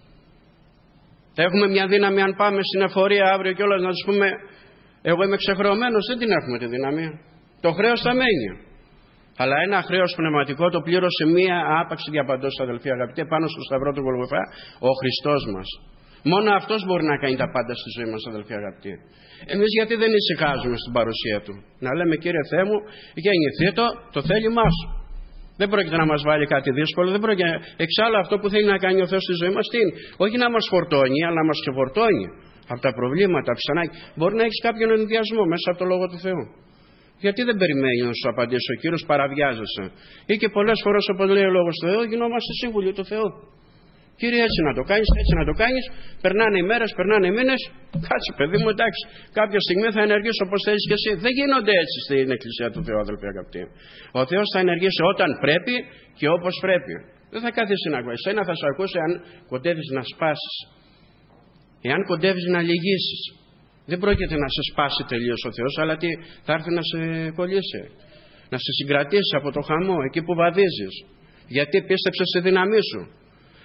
Έχουμε μια δύναμη αν πάμε στην εφορία αύριο κιόλας να τους πούμε εγώ είμαι ξεχρεωμένος? Δεν την έχουμε τη δύναμη. Το χρέος θα μένει. Αλλά ένα χρέος πνευματικό το πλήρωσε μία άπαξη διαπαντός, αδελφοί αγαπητοί, πάνω στο σταυρό του Γολγοθά, ο Χριστός μας. Μόνο Αυτός μπορεί να κάνει τα πάντα στη ζωή μας, αδελφοί αγαπητοί. Εμείς γιατί δεν ησυχάζουμε στην παρουσία Του? Να λέμε, Κύριε Θεέ μου, γεννηθεί το, το θέλημά Σου. Δεν πρόκειται να μας βάλει κάτι δύσκολο, δεν πρόκειται. Εξάλλου αυτό που θέλει να κάνει ο Θεός στη ζωή μας τι είναι? Όχι να μας φορτώνει, αλλά να μας ξεφορτώνει από τα προβλήματα, από τις ανάγκες. Μπορεί να έχεις κάποιον ενδιασμό μέσα από το Λόγο του Θεού. Γιατί δεν περιμένει να σου απαντήσει ο Κύριος, παραβιάζεσαι? Ή και πολλές φορές, όπως λέει ο Λόγος του Θεού, γινόμαστε σύμβουλοι του Θεού. Κύριε, έτσι να το κάνεις, έτσι να το κάνεις. Περνάνε οι μέρες, περνάνε οι μήνες. Κάτσε, παιδί μου, εντάξει. Κάποια στιγμή θα ενεργήσω όπως θέλεις και εσύ. Δεν γίνονται έτσι στην Εκκλησία του Θεού, αδελφοί αγαπητοί. Ο Θεός θα ενεργήσει όταν πρέπει και όπως πρέπει. Δεν θα κάθίσει να ακούσει. Εσένα θα σε ακούσει αν κοντεύεις να σπάσεις. Εάν κοντεύεις να λυγίσεις. Δεν πρόκειται να σε σπάσει τελείως ο Θεός, αλλά τι, θα έρθει να σε κολλήσει. Να σε συγκρατήσει από το χαμό, εκεί που βαδίζεις. Γιατί πίστεψες στη δύναμή σου.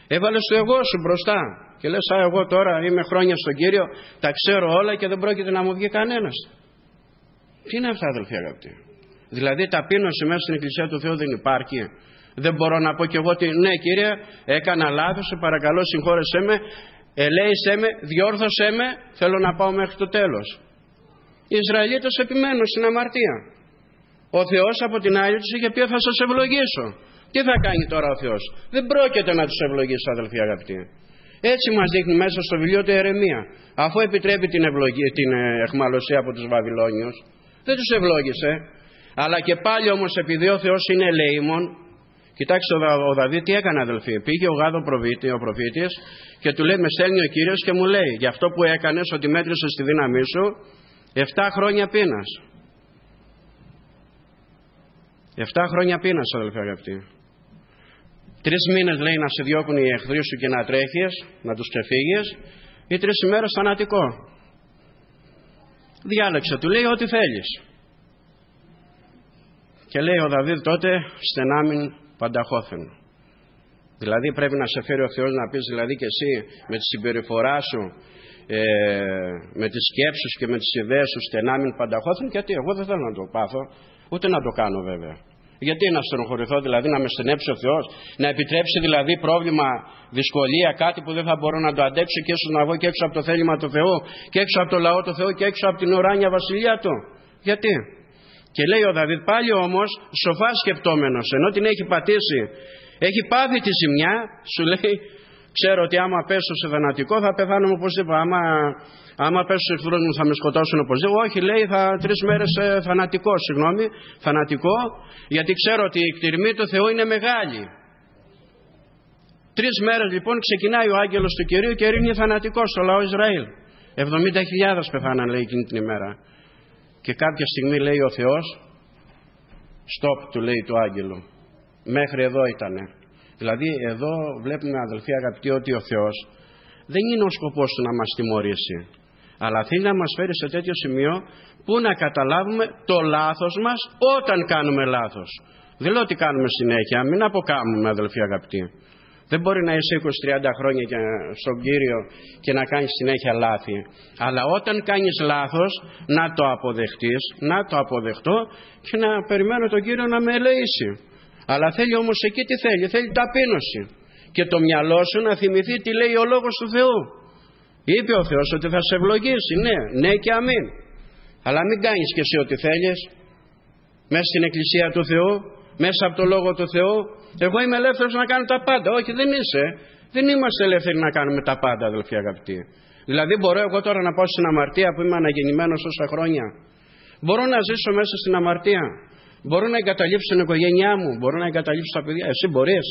Έβαλες το εγώ σου μπροστά και λες, α, εγώ τώρα είμαι χρόνια στον Κύριο, τα ξέρω όλα και δεν πρόκειται να μου βγει κανένας. Τι είναι αυτά, αδελφοί αγαπητοί? Δηλαδή ταπείνωση μέσα στην Εκκλησία του Θεού δεν υπάρχει? Δεν μπορώ να πω κι εγώ ότι ναι, Κύριε, έκανα λάθος, σε παρακαλώ συγχώρεσέ με, ελέησέ με, διόρθωσέ με, θέλω να πάω μέχρι το τέλος. Οι Ισραηλίτες επιμένουν στην αμαρτία. Ο Θεός από την άλλη τους είχε πει, θα σας ευλογήσω. Τι θα κάνει τώρα ο Θεός? Δεν πρόκειται να τους ευλογήσει, αδελφοί αγαπητοί. Έτσι μας δείχνει μέσα στο βιβλίο του Ιερεμία. Αφού επιτρέπει την, ευλογία, την εχμαλωσία από τους Βαβυλώνιους, δεν τους ευλόγησε. Αλλά και πάλι όμως, επειδή ο Θεός είναι ελεήμων, κοιτάξτε, ο Δαβίδ τι έκανε, αδελφοί? Πήγε ο Γάδο ο προφήτης και του λέει, με στέλνει ο Κύριος και μου λέει, για αυτό που έκανες, ότι μέτρησες τη δύναμή σου, εφτά χρόνια πείνας. Εφτά χρόνια πείνας, αδελφοί αγαπητοί. Τρεις μήνες λέει να σε διώκουν οι εχθροί σου και να τρέχεις, να τους ξεφύγεις, ή τρεις ημέρες θανατικό. Διάλεξε, του λέει, ό,τι θέλεις. Και λέει ο Δαβίδ τότε, στενάμιν πανταχώθεν. Δηλαδή πρέπει να σε φέρει ο Θεός να πεις, δηλαδή και εσύ με τη συμπεριφορά σου, ε, με τις σκέψεις και με τις ιδέες σου, στενάμιν πανταχώθεν. Γιατί εγώ δεν θέλω να το πάθω, ούτε να το κάνω βέβαια. Γιατί να στενοχωρηθώ, δηλαδή να με στενέψει ο Θεός, να επιτρέψει δηλαδή πρόβλημα, δυσκολία, κάτι που δεν θα μπορώ να το αντέξω και ίσως να βγω και έξω από το θέλημα του Θεού και έξω από το λαό του Θεού και έξω από την ουράνια βασιλεία του? Γιατί? Και λέει ο Δαβίδ πάλι όμως, σοφά σκεπτόμενος, ενώ την έχει πατήσει, έχει πάθει τη ζημιά, σου λέει, ξέρω ότι άμα πέσω σε θανατικό θα πεθάνω οπωσδήποτε. Άμα, άμα πέσω στους εχθρούς μου θα με σκοτώσουν οπωσδήποτε. Όχι, λέει, θα τρεις μέρες ε, θανατικό, συγγνώμη, θανατικό, γιατί ξέρω ότι η κτηρμή του Θεού είναι μεγάλη. Τρεις μέρες λοιπόν ξεκινάει ο άγγελος του Κυρίου και ρίχνει θανατικό στο λαό Ισραήλ. εβδομήντα χιλιάδες πεθάναν, λέει, εκείνη την ημέρα. Και κάποια στιγμή λέει ο Θεός, stop, του λέει του άγγελου, μέχρι εδώ ήτανε. Δηλαδή εδώ βλέπουμε, αδελφοί αγαπητοί, ότι ο Θεός δεν είναι ο σκοπός του να μας τιμωρήσει, αλλά θέλει να μας φέρει σε τέτοιο σημείο που να καταλάβουμε το λάθος μας όταν κάνουμε λάθος. Δεν λέω ότι κάνουμε συνέχεια, μην αποκάμουμε, αδελφοί αγαπητοί. Δεν μπορεί να είσαι είκοσι τριάντα χρόνια στον Κύριο και να κάνεις συνέχεια λάθη. Αλλά όταν κάνεις λάθος, να το αποδεχτείς, να το αποδεχτώ και να περιμένω τον Κύριο να με ελεήσει. Αλλά θέλει όμως εκεί τι θέλει? Θέλει ταπείνωση. Και το μυαλό σου να θυμηθεί τι λέει ο Λόγος του Θεού. Είπε ο Θεός ότι θα σε ευλογήσει. Ναι, ναι και αμήν. Αλλά μην κάνεις και εσύ ό,τι θέλεις. Μέσα στην Εκκλησία του Θεού, μέσα από το Λόγο του Θεού. Εγώ είμαι ελεύθερος να κάνω τα πάντα. Όχι, δεν είσαι. Δεν είμαστε ελεύθεροι να κάνουμε τα πάντα, αδελφοί αγαπητοί. Δηλαδή μπορώ εγώ τώρα να πάω στην αμαρτία που είμαι αναγεννημένος τόσα χρόνια? Μπορώ να ζήσω μέσα στην αμαρτία? Μπορώ να εγκαταλείψω την οικογένειά μου? Μπορώ να εγκαταλείψω τα παιδιά? Εσύ μπορείς?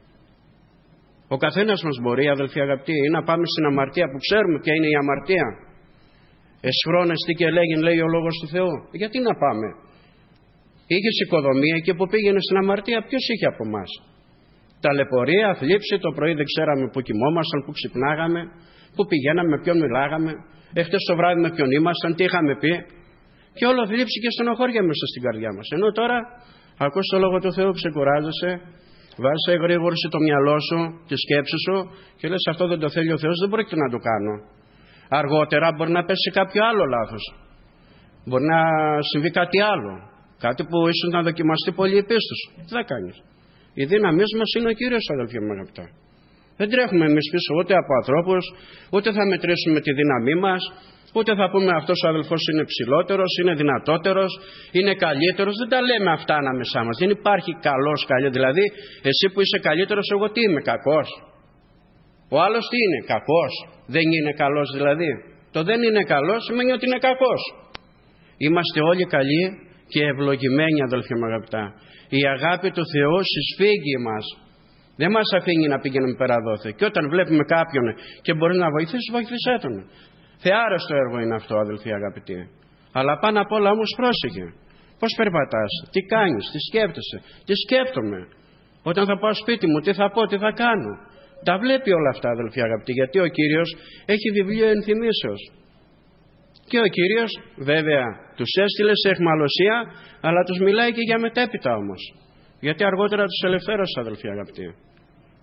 Ο καθένας μας μπορεί, αδελφοί αγαπητοί, ή να πάμε στην αμαρτία που ξέρουμε ποια είναι η αμαρτία. Εσχρόνες τι και λέγει, λέει ο Λόγος του Θεού. Γιατί να πάμε? Είχες οικοδομία και που πήγαινε στην αμαρτία, ποιος είχε από εμάς? Ταλαιπωρία, θλίψη, το πρωί δεν ξέραμε που κοιμόμασταν, που ξυπνάγαμε, που πηγαίναμε, με ποιον μιλάγαμε, εχθές το βράδυ με ποιον ήμασταν, τι είχαμε πει. Και όλο θλίψη και στενοχώρια μέσα στην καρδιά μας. Ενώ τώρα ακούς το Λόγο του Θεού, ξεκουράζεσαι, βάζεις εγρήγορση το μυαλό σου, τη σκέψη σου και λες αυτό δεν το θέλει ο Θεός, δεν πρόκειται να το κάνω. Αργότερα μπορεί να πέσει κάποιο άλλο λάθος. Μπορεί να συμβεί κάτι άλλο. Κάτι που ίσως να δοκιμαστεί πολύ η πίστη σου. Τι θα κάνεις? Οι δύναμίες μας είναι ο Κύριος, αδελφοί μου αγαπητά. Δεν τρέχουμε εμείς πίσω ούτε από ανθρώπους, ούτε θα μετρήσουμε τη δύναμή μας, ούτε θα πούμε αυτός ο αδελφός είναι ψηλότερος, είναι δυνατότερος, είναι καλύτερος. Δεν τα λέμε αυτά ανάμεσά μας. Δεν υπάρχει καλός, καλή. Δηλαδή, εσύ που είσαι καλύτερος, εγώ τι είμαι? Κακός? Ο άλλος τι είναι? Κακός? Δεν είναι καλός δηλαδή? Το δεν είναι καλός σημαίνει ότι είναι κακός. Είμαστε όλοι καλοί και ευλογημένοι, αδελφοί μου αγαπητά. Η αγάπη του Θεού συσφίγγει μας. Δεν μας αφήνει να πηγαίνουμε περαδόθε. Και όταν βλέπουμε κάποιον και μπορεί να βοηθήσει, βοηθήσέ τον. Θεάρεστο έργο είναι αυτό, αδελφοί αγαπητοί. Αλλά πάνω απ' όλα όμως πρόσεχε. Πώς περπατάς, τι κάνεις, τι σκέφτεσαι, τι σκέφτομαι. Όταν θα πάω σπίτι μου, τι θα πω, τι θα κάνω. Τα βλέπει όλα αυτά, αδελφοί αγαπητοί, γιατί ο Κύριος έχει βιβλίο ενθυμήσεως. Και ο Κύριος βέβαια τους έστειλε σε αιχμαλωσία, αλλά τους μιλάει και για μετέπειτα όμως. Γιατί αργότερα τους ελευθέρωσε, αδελφοί αγαπητοί.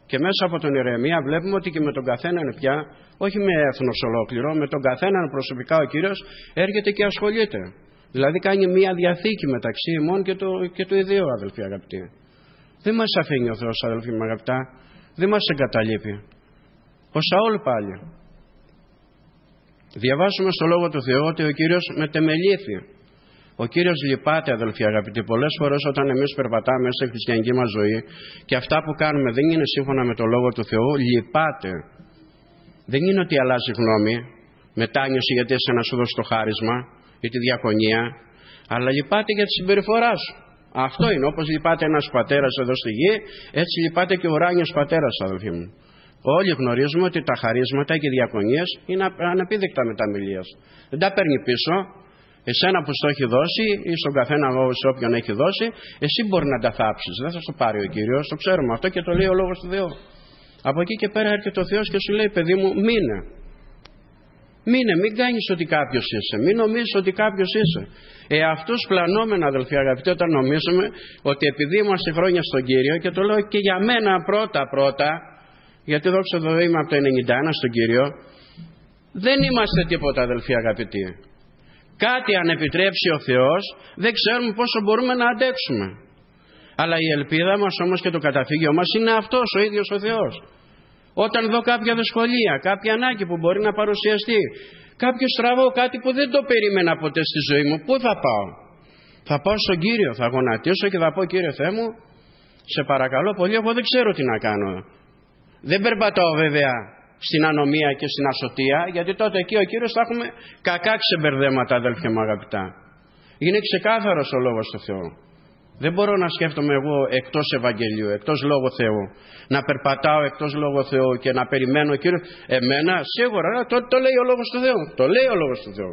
Και μέσα από τον Ιερεμία βλέπουμε ότι και με τον καθέναν πια, όχι με έθνος ολόκληρο, με τον καθέναν προσωπικά ο Κύριος έρχεται και ασχολείται. Δηλαδή κάνει μία διαθήκη μεταξύ ημών και του, και του ιδίου, αδελφοί αγαπητοί. Δεν μας αφήνει ο Θεός, αδελφοί μου αγαπητά, δεν μας εγκαταλείπει. Ο Σαούλ πάλι. Διαβάζουμε στο Λόγο του Θεού ότι ο Κύριος μετεμελήθη. Ο Κύριος λυπάται, αδελφοί αγαπητοί. Πολλές φορές όταν εμείς περπατάμε στη χριστιανική μας ζωή και αυτά που κάνουμε δεν είναι σύμφωνα με το Λόγο του Θεού, λυπάται. Δεν είναι ότι αλλάζει γνώμη, μετάνιωση γιατί εσένα σου δώσει το χάρισμα ή τη διακονία, αλλά λυπάται για τη συμπεριφορά σου. Αυτό είναι. Όπως λυπάται ένας πατέρας εδώ στη γη, έτσι λυπάται και ο ουράνιος πατέρας, αδελφοί μου. Όλοι γνωρίζουμε ότι τα χαρίσματα και οι διακονίες είναι ανεπίδεκτα μεταμιλίας. Δεν τα παίρνει πίσω. Εσένα που στο έχει δώσει ή στον καθένα σε όποιον έχει δώσει, εσύ μπορεί να τα θάψεις. Δεν θα στο πάρει ο Κύριος, το ξέρουμε αυτό και το λέει ο Λόγος του Θεού. Από εκεί και πέρα έρχεται ο Θεός και σου λέει, παιδί μου, μείνε. Μείνε, μην κάνεις ότι κάποιος είσαι. Μην νομίζεις ότι κάποιος είσαι. Ε, αυτούς πλανόμενα, αδελφοί αγαπητοί, όταν νομίζουμε ότι επειδή είμαστε χρόνια στον Κύριο, και το λέω και για μένα πρώτα-πρώτα, γιατί δόξα τω Θεώ είμαι από το ενενήντα ένα στον Κύριο, δεν είμαστε τίποτα, αδελφοί αγαπητοί. Κάτι αν επιτρέψει ο Θεός, δεν ξέρουμε πόσο μπορούμε να αντέξουμε. Αλλά η ελπίδα μας όμως και το καταφύγιο μας είναι αυτός ο ίδιος ο Θεός. Όταν δω κάποια δυσκολία, κάποια ανάγκη που μπορεί να παρουσιαστεί, κάποιο στραβό, κάτι που δεν το περίμενα ποτέ στη ζωή μου, πού θα πάω? Θα πάω στον Κύριο, θα γονατίσω και θα πω, Κύριε Θεέ μου, σε παρακαλώ πολύ, εγώ δεν ξέρω τι να κάνω. Δεν περπατάω βέβαια στην ανομία και στην ασωτεία, γιατί τότε εκεί ο Κύριος θα έχουμε κακά ξεμπερδέματα, αδέλφια μου αγαπητά. Είναι ξεκάθαρος ο Λόγος του Θεού. Δεν μπορώ να σκέφτομαι εγώ εκτός Ευαγγελίου, εκτός Λόγου Θεού, να περπατάω εκτός Λόγου Θεού και να περιμένω ο Κύριος. Εμένα σίγουρα το, το λέει ο Λόγος του Θεού. Το λέει ο Λόγος του Θεού.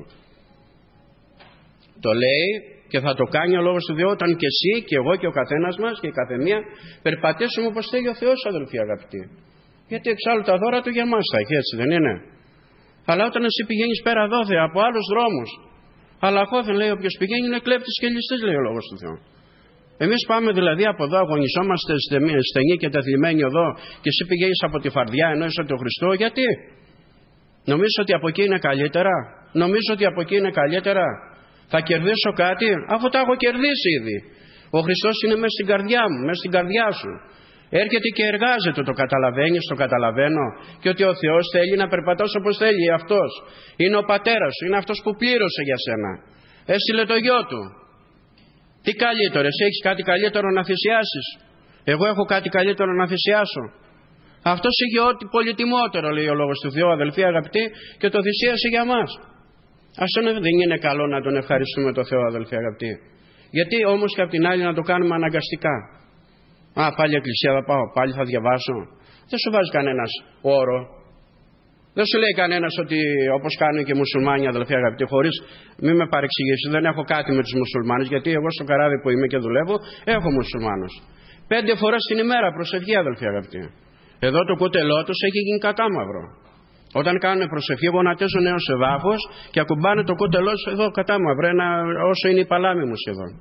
Το λέει και θα το κάνει ο Λόγος του Θεού όταν και εσύ και εγώ και ο καθένας μας και η καθεμία περπατήσουμε όπως θέλει ο Θεός, αδελφοί αγαπητοί. Γιατί εξάλλου τα δώρα του για μας θα έχει, έτσι δεν είναι? Αλλά όταν εσύ πηγαίνεις πέρα δόθε από άλλους δρόμους, αλλά χώθεν λέει όποιος πηγαίνει είναι κλέπτης και ληστής, λέει ο Λόγος του Θεού. Εμείς πάμε δηλαδή από εδώ, αγωνιζόμαστε στενή και τεθλιμμένη οδό και εσύ πηγαίνεις από τη φαρδιά ενώ είσαι το Χριστό. Γιατί? Νομίζω ότι από εκεί είναι καλύτερα? Νομίζω ότι από εκεί είναι καλύτερα? Θα κερδίσω κάτι αφού τα έχω κερδίσει ήδη. Ο Χριστός είναι μέσα στην καρδιά μου, μέσα στην καρδιά σου. Έρχεται και εργάζεται, το καταλαβαίνεις, το καταλαβαίνω. Και ότι ο Θεός θέλει να περπατάς όπως θέλει αυτός. Είναι ο πατέρας σου, είναι αυτός που πλήρωσε για σένα. Έστειλε το γιο του. Τι καλύτερο, εσύ έχεις κάτι καλύτερο να θυσιάσεις? Εγώ έχω κάτι καλύτερο να θυσιάσω? Αυτός είχε ό,τι πολυτιμότερο, λέει ο Λόγος του Θεού, αδελφοί αγαπητοί, και το θυσίασε για μας. Αυτό δεν είναι καλό να τον ευχαριστούμε το Θεό, αδελφοί αγαπητοί? Γιατί όμως και απ' την άλλη να το κάνουμε αναγκαστικά? Α, πάλι εκκλησία θα πάω, πάλι θα διαβάσω. Δεν σου βάζει κανένας όρο. Δεν σου λέει κανένας ότι όπως κάνουν και οι μουσουλμάνοι, αδελφοί αγαπητοί, χωρίς μην με παρεξηγήσει, δεν έχω κάτι με τους μουσουλμάνους, γιατί εγώ στο καράβι που είμαι και δουλεύω έχω μουσουλμάνους. Πέντε φορές την ημέρα προσευχή, αδελφοί αγαπητοί. Εδώ το κούτελό τους έχει γίνει κατάμαυρο. Όταν κάνουν προσευχή, γονατίζουν έως εδάφος και ακουμπάνε το κούτελό τους εδώ κατάμαυρο, ένα, όσο είναι η παλάμη μου σχεδόν.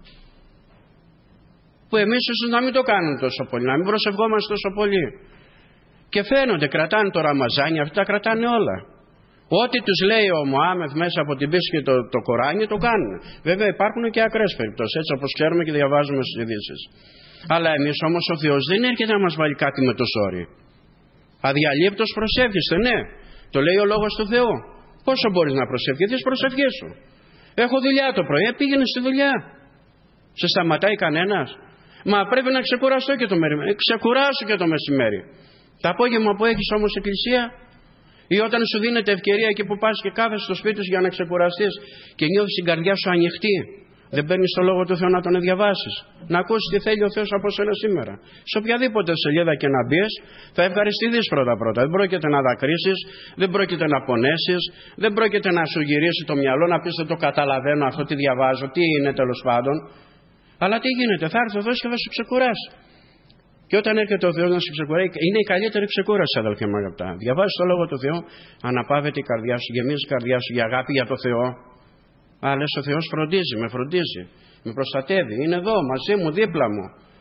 Που εμείς ίσως να μην το κάνουν τόσο πολύ, να μην προσευχόμαστε τόσο πολύ. Και φαίνονται, κρατάνε το Ραμαζάνι, αυτά τα κρατάνε όλα. Ό,τι τους λέει ο Μωάμεθ μέσα από την πίστη και το, το Κοράνι το κάνουν. Βέβαια υπάρχουν και ακραίες περιπτώσεις, έτσι όπως ξέρουμε και διαβάζουμε στις ειδήσεις. Αλλά εμείς όμως ο Θεός δεν έρχεται να μας βάλει κάτι με το σόρι. Αδιαλείπτως προσεύχεστε, ναι. Το λέει ο Λόγος του Θεού. Πόσο μπορείς να προσευχηθείς, προσευχές σου. Έχω δουλειά το πρωί, πήγαινε στη δουλειά. Σε σταματάει κανένας? Μα πρέπει να ξεκουραστώ και το μεσημέρι. Ξεκουράσου και το μεσημέρι. Το απόγευμα που έχεις όμως εκκλησία, ή όταν σου δίνεται ευκαιρία εκεί που πας και κάθεσαι στο σπίτι σου για να ξεκουραστείς και νιώθεις την καρδιά σου ανοιχτή, δεν παίρνεις το Λόγο του Θεού να τον διαβάσεις, να ακούσεις τι θέλει ο Θεός από σένα σήμερα? Σε οποιαδήποτε σελίδα και να μπεις, θα ευχαριστηθείς πρώτα-πρώτα. Δεν πρόκειται να δακρύσεις, δεν πρόκειται να πονέσεις, δεν πρόκειται να σου γυρίσει το μυαλό να πεις δεν το καταλαβαίνω αυτό, τι διαβάζω, τι είναι τέλος πάντων. Αλλά τι γίνεται, θα έρθει ο Θεός και θα σου ξεκουράσει. Και όταν έρχεται ο Θεός να σου ξεκουράσει, είναι η καλύτερη ξεκούραση, αδελφοί μου αγαπητά. Διαβάζεις το Λόγο του Θεού, αναπαύεται η καρδιά σου, γεμίζει η καρδιά σου για αγάπη για το Θεό. Α, λες ο Θεός φροντίζει, με φροντίζει, με προστατεύει, είναι εδώ μαζί μου, δίπλα μου.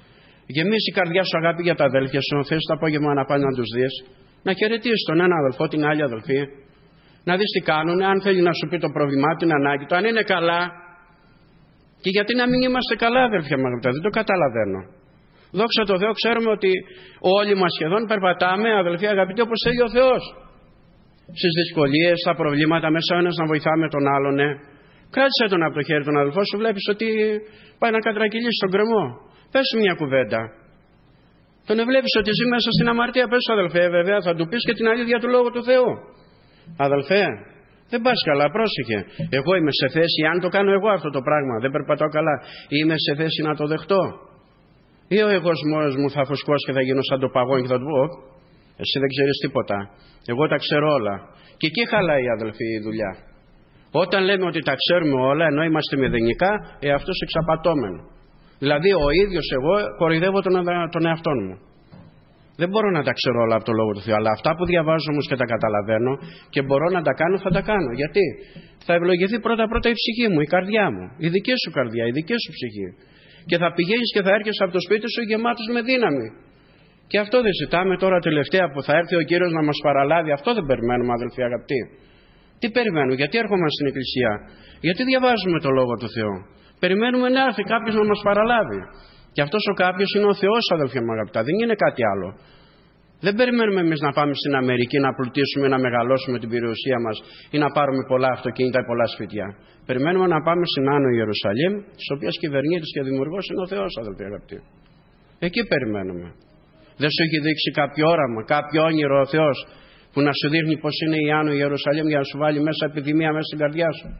Γεμίζει η καρδιά σου αγάπη για τα αδέλφια σου. Θες το απόγευμα να πας να τους δεις, να χαιρετήσεις τον ένα αδελφό, την άλλη αδελφή, να δεις τι κάνουν, αν θέλει να σου πει το πρόβλημά, την ανάγκη του, αν είναι καλά. Και γιατί να μην είμαστε καλά, αδελφιά μου αγαπητά, δεν το καταλαβαίνω. Δόξα τω Θεώ, ξέρουμε ότι όλοι μας σχεδόν περπατάμε, αδελφοί αγαπητοί, όπως θέλει ο Θεός. Στις δυσκολίες, στα προβλήματα, μέσα ο ένας να βοηθάμε τον άλλον. Ναι. Κράτησε τον από το χέρι τον αδελφό σου, βλέπεις ότι πάει να κατρακυλήσει στον κρεμό. Πες του μια κουβέντα. Τον βλέπεις ότι ζει μέσα στην αμαρτία, πες του αδελφέ, βέβαια θα του πεις και την αλήθεια του Λόγου του Θεού. Αδελφέ, δεν πας καλά, πρόσεχε. Εγώ είμαι σε θέση, αν το κάνω εγώ αυτό το πράγμα, δεν περπατάω καλά, είμαι σε θέση να το δεχτώ. Ή ο εγωσμός μου θα φουσκώσει και θα γίνω σαν το παγόνι και θα του πω, εσύ δεν ξέρεις τίποτα, εγώ τα ξέρω όλα. Και εκεί χαλάει, αδελφοί, η δουλειά. Όταν λέμε ότι τα ξέρουμε όλα, ενώ είμαστε μηδενικά, ε, αυτός εξαπατώμενο. Δηλαδή ο ίδιος εγώ κοροϊδεύω τον, τον εαυτό μου. Δεν μπορώ να τα ξέρω όλα από το Λόγο του Θεού, αλλά αυτά που διαβάζω όμως και τα καταλαβαίνω και μπορώ να τα κάνω, θα τα κάνω. Γιατί θα ευλογηθεί πρώτα-πρώτα η ψυχή μου, η καρδιά μου, η δική σου καρδιά, η δική σου ψυχή. Και θα πηγαίνεις και θα έρχεσαι από το σπίτι σου γεμάτος με δύναμη. Και αυτό δεν ζητάμε τώρα τελευταία που θα έρθει ο Κύριος να μας παραλάβει. Αυτό δεν περιμένουμε, αδελφοί αγαπητοί. Τι περιμένουμε, γιατί έρχομαστε στην Εκκλησία, γιατί διαβάζουμε το Λόγο του Θεού. Περιμένουμε να έρθει κάποιος να μας παραλάβει. Και αυτός ο κάποιος είναι ο Θεός, αδελφοί μου αγαπητά, δεν είναι κάτι άλλο. Δεν περιμένουμε εμείς να πάμε στην Αμερική να πλουτίσουμε, να μεγαλώσουμε την περιουσία μας ή να πάρουμε πολλά αυτοκίνητα ή πολλά σπίτια. Περιμένουμε να πάμε στην Άνω Ιερουσαλήμ, της οποίας κυβερνήτης και δημιουργός είναι ο Θεός, αδελφοί αγαπητοί. Εκεί περιμένουμε. Δεν σου έχει δείξει κάποιο όραμα, κάποιο όνειρο ο Θεός που να σου δείχνει πως είναι η Άνω Ιερουσαλήμ για να σου βάλει μέσα επιδημία μέσα στην καρδιά σου?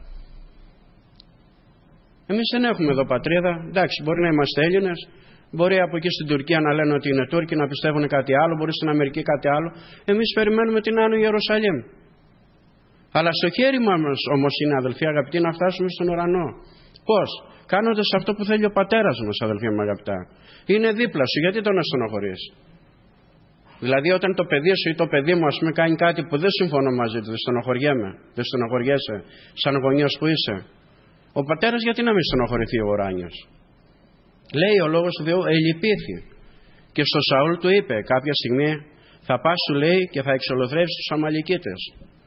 Εμείς δεν έχουμε εδώ πατρίδα. Εντάξει, μπορεί να είμαστε Έλληνες, μπορεί από εκεί στην Τουρκία να λένε ότι είναι Τούρκοι, να πιστεύουν κάτι άλλο, μπορεί στην Αμερική κάτι άλλο. Εμείς περιμένουμε την Άνω Ιερουσαλήμ. Αλλά στο χέρι μας όμως είναι, αδελφοί αγαπητοί, να φτάσουμε στον ουρανό. Πώς? Κάνοντας αυτό που θέλει ο πατέρας μας, αδελφοί μου αγαπητά. Είναι δίπλα σου, γιατί τον αστενοχωρείς? Δηλαδή, όταν το παιδί σου ή το παιδί μου, ας πούμε, κάνει κάτι που δεν συμφωνώ μαζί του, δεν στενοχωριέμαι, δεν στενοχωριέσαι, σαν γονιός που είσαι. Ο πατέρας γιατί να μην στενοχωρηθεί ο ουράνιος? Λέει ο Λόγος του Θεού, ελυπήθη. Και στο Σαούλ του είπε, κάποια στιγμή θα πας, σου λέει, και θα εξολοθρεύσεις τους Αμαλικίτες.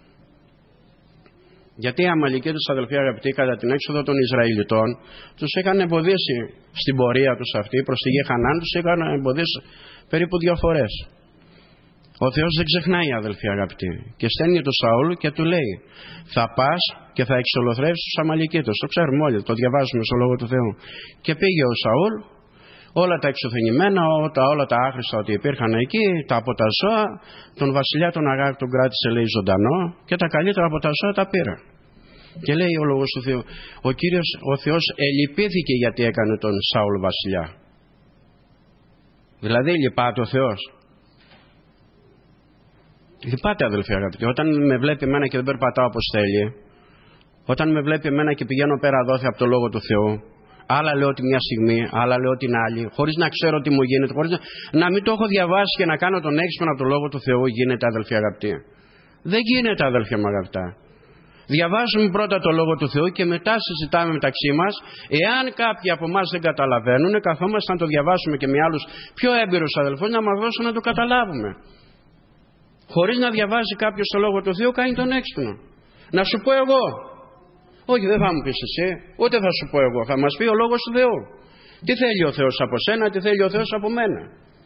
Γιατί οι Αμαλικίτες, αδελφοί αγαπητοί, κατά την έξοδο των Ισραηλιτών, τους είχαν εμποδίσει στην πορεία τους αυτή, προς τη γη Χανάν, τους είχαν εμποδίσει περίπου δύο φορές. Ο Θεός δεν ξεχνάει, αδελφοί αγαπητοί, και στέλνει τον Σαούλ και του λέει, θα πας και θα εξολοθρεύσεις τους Αμαλικίτες. Το ξέρουμε όλοι, το διαβάζουμε στο Λόγο του Θεού. Και πήγε ο Σαούλ, όλα τα εξουθενημένα, όλα, όλα τα άχρηστα ότι υπήρχαν εκεί, τα από τα ζώα, τον βασιλιά τον Αγάγ τον κράτησε, λέει, ζωντανό, και τα καλύτερα από τα ζώα τα πήρα. Και λέει ο Λόγος του Θεού, ο Κύριος, ο Θεός ελυπήθηκε γιατί έκανε τον Σαούλ βασιλιά. Δηλαδή λυπάται ο Θεός? Λυπάται, αδελφοί αγαπητοί. Όταν με βλέπει εμένα και δεν περπατάω όπως θέλει, όταν με βλέπει εμένα και πηγαίνω πέρα δόθε από το Λόγο του Θεού, άλλα λέω τη μια στιγμή, άλλα λέω την άλλη, χωρίς να ξέρω τι μου γίνεται, χωρίς να, να μην το έχω διαβάσει και να κάνω τον έξυπνο από το Λόγο του Θεού, γίνεται, αδελφοί αγαπητοί? Δεν γίνεται, αδελφοί μου αγαπητά. Διαβάζουμε πρώτα το Λόγο του Θεού και μετά συζητάμε μεταξύ μας. Εάν κάποιοι από εμάς δεν καταλαβαίνουν, καθόμαστε να το διαβάσουμε και με άλλους πιο έμπειρους αδελφούς να μας δώσουν να το καταλάβουμε. Χωρίς να διαβάζει κάποιος το Λόγο του Θεού, κάνει τον έξυπνο. Να σου πω εγώ. Όχι, δεν θα μου πεις εσύ, ούτε θα σου πω εγώ. Θα μας πει ο Λόγος του Θεού. Τι θέλει ο Θεός από σένα, τι θέλει ο Θεός από μένα.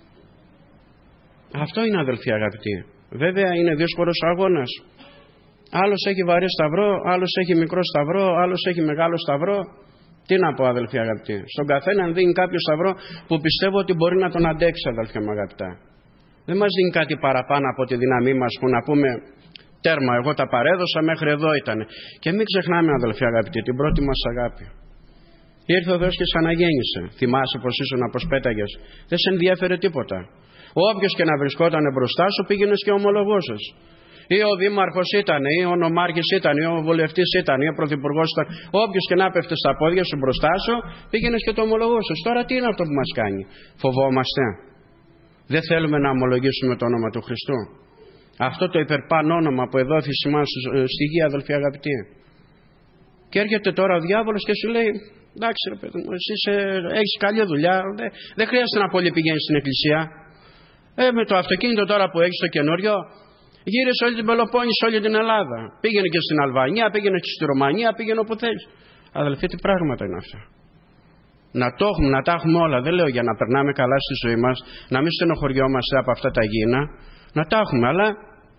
Αυτό είναι, αδελφοί αγαπητοί. Βέβαια είναι δύσκολος ο αγώνας. Άλλος έχει βαρύ σταυρό, άλλος έχει μικρό σταυρό, άλλος έχει μεγάλο σταυρό. Τι να πω, αδελφοί αγαπητοί? Στον καθέναν δίνει κάποιο σταυρό που πιστεύω ότι μπορεί να τον αντέξει, αδελφοί μου αγαπητά. Δεν μας δίνει κάτι παραπάνω από τη δύναμή μας που να πούμε τέρμα, εγώ τα παρέδωσα, μέχρι εδώ ήταν. Και μην ξεχνάμε, αδελφοί αγαπητοί, την πρώτη μας αγάπη. Ήρθε ο Θεός και σ' αναγέννησε. Θυμάσαι πως ήσουν να προσπέταγες. Δεν σε ενδιέφερε τίποτα. Όποιος και να βρισκόταν μπροστά σου, πήγαινες και ομολογούσες. Ή ο δήμαρχος ήταν, ή ο νομάρχης ήταν, ή ο βουλευτής ήταν, ή ο πρωθυπουργός ήταν. Όποιος και να πέφτει στα πόδια σου μπροστά σου, πήγαινες και το ομολογούσες. Τώρα τι είναι αυτό που μας κάνει? Φοβόμαστε. Δεν θέλουμε να ομολογήσουμε το όνομα του Χριστού. Αυτό το υπερπάνω όνομα που εδόθη σημά στη γη, αδελφοί αγαπητοί. Και έρχεται τώρα ο διάβολος και σου λέει: εντάξει, ρε παιδί μου, εσύ έχεις καλή δουλειά, δεν, δεν χρειάζεται να πολύ πηγαίνεις στην εκκλησία. Ε, με το αυτοκίνητο τώρα που έχεις το καινούριο, γύρισε όλη την Πελοπόννησο, όλη την Ελλάδα. Πήγαινε και στην Αλβανία, πήγαινε και στη Ρωμανία, πήγαινε όπου θέλεις. Αδελφοί, τι πράγματα είναι αυτά. Να το έχουμε, να τα έχουμε όλα. Δεν λέω για να περνάμε καλά στη ζωή μας, να μην στενοχωριόμαστε από αυτά τα γήινα. Να τα έχουμε, αλλά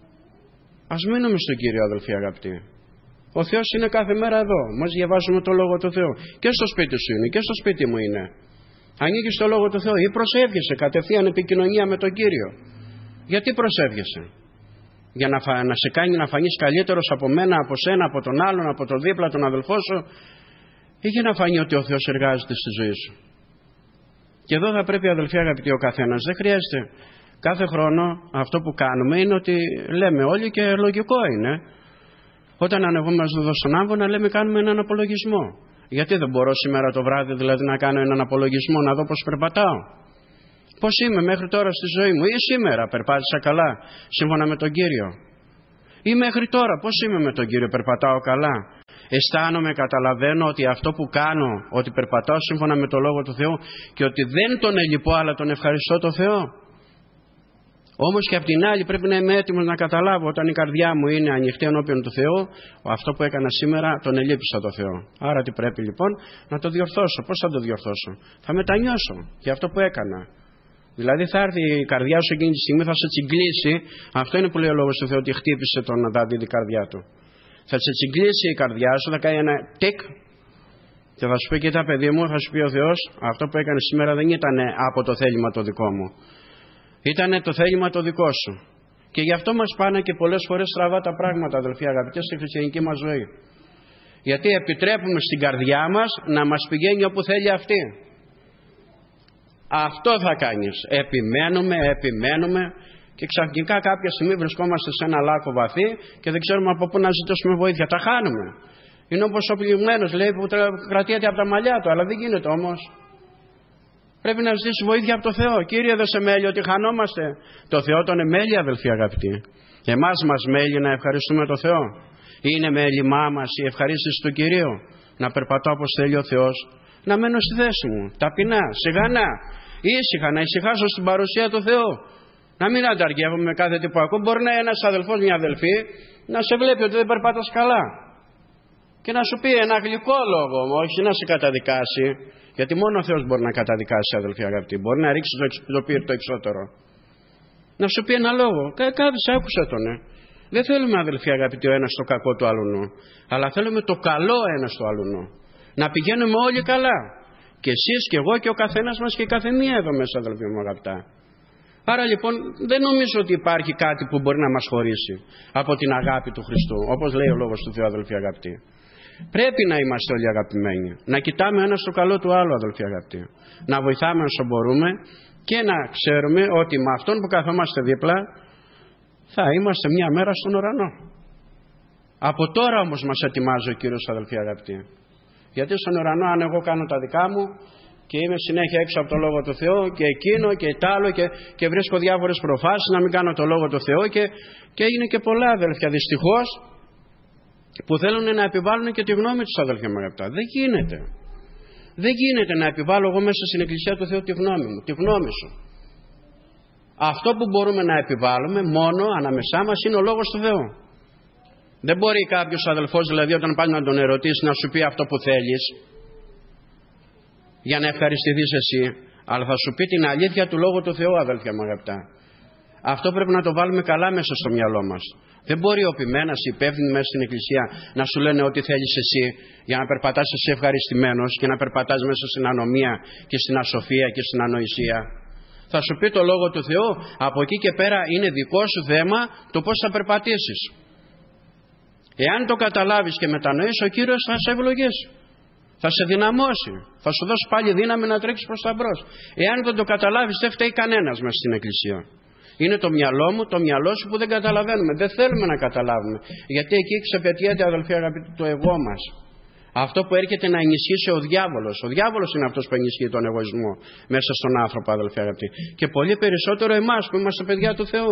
ας μείνουμε στον Κύριο, αδελφοί αγαπητοί. Ο Θεός είναι κάθε μέρα εδώ. Μας διαβάζουμε το Λόγο του Θεού. Και στο σπίτι σου είναι, και στο σπίτι μου είναι. Ανοίγεις το Λόγο του Θεού ή προσεύχεσαι κατευθείαν επικοινωνία με τον Κύριο. Γιατί προσεύχεσαι? Για να, φα... να σε κάνει να φανείς καλύτερος από μένα, από σένα, από τον άλλον, από τον δίπλα, τον αδελφό σου, ή για να φανεί ότι ο Θεός εργάζεται στη ζωή σου? Και εδώ θα πρέπει, αδελφοί αγαπητοί, ο καθένας, δεν χρειάζεται κάθε χρόνο. Αυτό που κάνουμε είναι ότι λέμε όλοι, και λογικό είναι, όταν ανεβούμε στον άμβο, να λέμε κάνουμε έναν απολογισμό. Γιατί δεν μπορώ σήμερα το βράδυ δηλαδή να κάνω έναν απολογισμό, να δω πώς περπατάω? Πώς είμαι μέχρι τώρα στη ζωή μου? Ή σήμερα περπάτησα καλά σύμφωνα με τον Κύριο? Ή μέχρι τώρα πώς είμαι με τον Κύριο? Περπατάω καλά? Αισθάνομαι, καταλαβαίνω ότι αυτό που κάνω, ότι περπατάω σύμφωνα με το Λόγο του Θεού και ότι δεν τον ελυπώ αλλά τον ευχαριστώ το Θεό? Όμως και απ' την άλλη πρέπει να είμαι έτοιμος να καταλάβω, όταν η καρδιά μου είναι ανοιχτή ενώπιον του Θεού, αυτό που έκανα σήμερα τον ελείπησα το Θεό. Άρα τι πρέπει λοιπόν? Να το διορθώσω. Πώς θα το διορθώσω? Θα μετανιώσω για αυτό που έκανα. Δηλαδή θα έρθει η καρδιά σου εκείνη τη στιγμή, θα σε τσιγκλίσει. Αυτό είναι που λέει ο Λόγος του Θεού, ότι χτύπησε τον Δαβίδ η καρδιά του. Θα σε τσιγκλίσει η καρδιά σου, θα κάνει ένα τικ και θα σου πει: κοίτα παιδί μου, θα σου πει ο Θεός, αυτό που έκανε σήμερα δεν ήταν από το θέλημα το δικό μου. Ήτανε το θέλημα το δικό σου. Και γι' αυτό μας πάνε και πολλές φορές στραβά τα πράγματα, αδελφοί αγαπητοί, στη χριστιανική μας ζωή. Γιατί επιτρέπουμε στην καρδιά μας να μας πηγαίνει όπου θέλει αυτή. Αυτό θα κάνεις. Επιμένουμε, επιμένουμε και ξαφνικά κάποια στιγμή βρισκόμαστε σε ένα λάκκο βαθύ και δεν ξέρουμε από πού να ζητήσουμε βοήθεια. Τα χάνουμε. Είναι όπως ο πληγμένος, λέει, που κρατιέται από τα μαλλιά του, αλλά δεν γίνεται όμως. Πρέπει να ζητήσει βοήθεια από το Θεό. Κύριε, δώσε μέλη, ότι χανόμαστε. Το Θεό τον εμέλει, αδελφοί αγαπητοί. Εμάς μας μέλει να ευχαριστούμε το Θεό? Είναι μέλημά μας η ευχαρίστηση του Κυρίου? Να περπατώ όπως θέλει ο Θεός? Να μένω στη θέση μου, ταπεινά, σιγανά, ήσυχα, να ησυχάσω στην παρουσία του Θεού. Να μην ανταργεύομαι με κάθε τι που ακούω. Μπορεί να είναι ένας αδελφός, μια αδελφή, να σε βλέπει ότι δεν περπάτας καλά και να σου πει ένα γλυκό λόγο, όχι να σε καταδικάσει. Γιατί μόνο ο Θεός μπορεί να καταδικάσει, αδελφοί αγαπητοί. Μπορεί να ρίξει το πύρτο εξώτερο. Να σου πει ένα λόγο. Κάτι άκουσα τον, ε. Δεν θέλουμε, αδελφοί αγαπητοί, ο ένας το κακό του άλλου, αλλά θέλουμε το καλό ένας του άλλου. Να πηγαίνουμε όλοι καλά. Και εσείς και εγώ και ο καθένας μας και η καθεμία εδώ μέσα, αδελφοί μου αγαπητά. Άρα λοιπόν δεν νομίζω ότι υπάρχει κάτι που μπορεί να μας χωρίσει από την αγάπη του Χριστού. Όπως λέει ο Λόγος του Θεού, αδελφοί αγαπητοί. Πρέπει να είμαστε όλοι αγαπημένοι. Να κοιτάμε ένας το καλό του άλλου, αδελφοί αγαπητοί. Να βοηθάμε όσο μπορούμε και να ξέρουμε ότι με αυτόν που καθόμαστε δίπλα θα είμαστε μια μέρα στον ουρανό. Από τώρα όμως μας ετοιμάζει ο Κύριος, αδελφοί αγαπητοί. Γιατί στον ουρανό, αν εγώ κάνω τα δικά μου και είμαι συνέχεια έξω από το Λόγο του Θεού και εκείνο και τ' άλλο και, και βρίσκω διάφορες προφάσεις να μην κάνω το Λόγο του Θεού και, και είναι και πολλά, αδελφιά, δυστυχώς, που θέλουν να επιβάλλουν και τη γνώμη τους, αδελφοί μου αγαπητά. Δεν γίνεται. Δεν γίνεται να επιβάλλω εγώ μέσα στην Εκκλησία του Θεού τη γνώμη μου, τη γνώμη σου. Αυτό που μπορούμε να επιβάλλουμε μόνο ανάμεσά μας είναι ο Λόγος του Θεού. Δεν μπορεί κάποιος αδελφός, δηλαδή, όταν πάλι να τον ερωτήσει, να σου πει αυτό που θέλεις για να ευχαριστηθείς εσύ, αλλά θα σου πει την αλήθεια του Λόγου του Θεού, αδελφιά μου αγαπητά. Αυτό πρέπει να το βάλουμε καλά μέσα στο μυαλό μας. Δεν μπορεί ο ποιμένας, οι υπεύθυνοι μέσα στην Εκκλησία να σου λένε ό,τι θέλεις εσύ για να περπατάς εσύ ευχαριστημένος και να περπατάς μέσα στην ανομία και στην ασοφία και στην ανοησία. Θα σου πει το Λόγο του Θεού, από εκεί και πέρα είναι δικό σου θέμα το πώς θα περπατήσεις. Εάν το καταλάβεις και μετανοείς, ο Κύριος θα σε ευλογήσει. Θα σε δυναμώσει. Θα σου δώσει πάλι δύναμη να τρέξεις προς τα μπρος. Εάν δεν το καταλάβεις, δεν φταίει κανένας μέσα στην Εκκλησία. Είναι το μυαλό μου, το μυαλό σου που δεν καταλαβαίνουμε. Δεν θέλουμε να καταλάβουμε. Γιατί εκεί ξεπετιέται, αδελφοί αγαπητοί, το εγώ μας. Αυτό που έρχεται να ενισχύσει ο διάβολος. Ο διάβολος είναι αυτός που ενισχύει τον εγωισμό μέσα στον άνθρωπο, αδελφοί αγαπητοί. Και πολύ περισσότερο εμάς που είμαστε παιδιά του Θεού.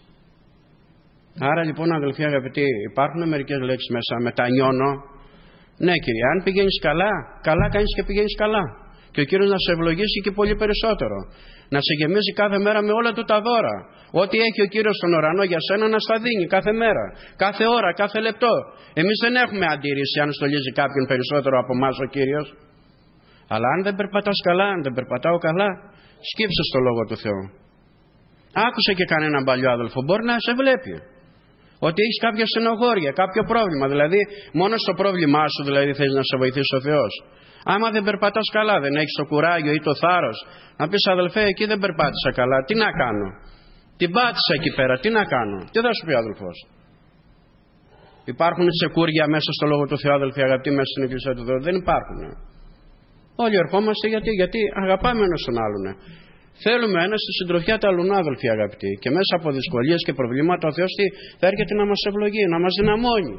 Άρα λοιπόν, αδελφοί αγαπητοί, υπάρχουν μερικές λέξεις μέσα. Μετανιώνω. Ναι Κύριε, αν πηγαίνεις καλά, καλά κάνεις και πηγαίνεις καλά. Και ο Κύριος να σε ευλογήσει και πολύ περισσότερο. Να σε γεμίζει κάθε μέρα με όλα του τα δώρα. Ό,τι έχει ο Κύριος στον ουρανό για σένα να στα δίνει κάθε μέρα, κάθε ώρα, κάθε λεπτό. Εμείς δεν έχουμε αντίρρηση αν στολίζει κάποιον περισσότερο από εμάς ο Κύριος. Αλλά αν δεν περπατάς καλά, αν δεν περπατάω καλά, σκύψε στο Λόγο του Θεού. Άκουσε και κανέναν παλιό άδελφο, μπορεί να σε βλέπει. Ότι έχεις κάποια στενοχώρια, κάποιο πρόβλημα. Δηλαδή, μόνο στο πρόβλημά σου δηλαδή θες να σε βοηθήσει ο Θεός. Άμα δεν περπατάς καλά, δεν έχεις το κουράγιο ή το θάρρος να πεις αδελφέ, εκεί δεν περπάτησα καλά, τι να κάνω. Την πάτησα εκεί πέρα, τι να κάνω. Τι θα σου πει ο αδελφός. Υπάρχουν τσεκούρια μέσα στο Λόγο του Θεού, αδελφοί αγαπητοί, μέσα στην Εκκλησία του Θεού. Δεν υπάρχουν. Όλοι ερχόμαστε γιατί, γιατί αγαπάμε ένας τον άλλον. Θέλουμε ένα στη συντροφιά τα λουνά, αδελφοί αγαπητοί. Και μέσα από δυσκολίες και προβλήματα ο Θεός θα έρχεται να μας ευλογεί, να μας δυναμώνει.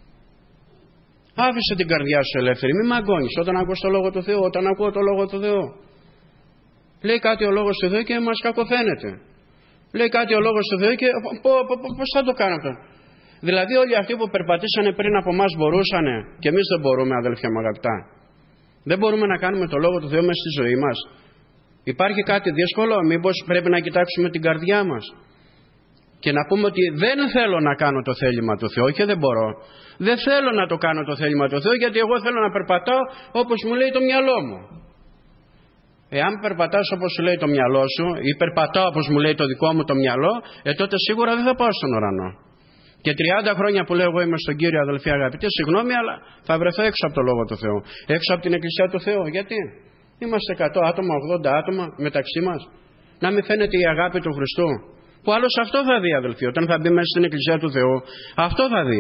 Άφησε την καρδιά σου ελεύθερη, μην μαγκώνεις όταν ακούς το Λόγο του Θεού, όταν ακούω το Λόγο του Θεού. Λέει κάτι ο Λόγος του Θεού και μας κακοφαίνεται. Λέει κάτι ο Λόγος του Θεού και πώς θα το κάνω αυτό. Δηλαδή όλοι αυτοί που περπατήσανε πριν από εμάς μπορούσανε και εμείς δεν μπορούμε, αδελφιά μου αγαπητά. Δεν μπορούμε να κάνουμε το Λόγο του Θεού μέσα στη ζωή μας. Υπάρχει κάτι δύσκολο, μήπως πρέπει να κοιτάξουμε την καρδιά μας και να πούμε ότι δεν θέλω να κάνω το θέλημα του Θεού και δεν μπορώ. Δεν θέλω να το κάνω το θέλημα του Θεού γιατί εγώ θέλω να περπατάω όπως μου λέει το μυαλό μου. Εάν περπατάς όπως σου λέει το μυαλό σου ή περπατάω όπως μου λέει το δικό μου το μυαλό, ε, τότε σίγουρα δεν θα πάω στον ουρανό. Και τριάντα χρόνια που λέω εγώ είμαι στον Κύριο, αδελφοί αγαπητοί, συγγνώμη, αλλά θα βρεθώ έξω από το Λόγο του Θεού, έξω από την Εκκλησία του Θεού. Γιατί είμαστε εκατό άτομα, ογδόντα άτομα μεταξύ μας. Να μην φαίνεται η αγάπη του Χριστού. Που άλλος αυτό θα δει, αδελφοί, όταν θα μπει μέσα στην Εκκλησία του Θεού, αυτό θα δει.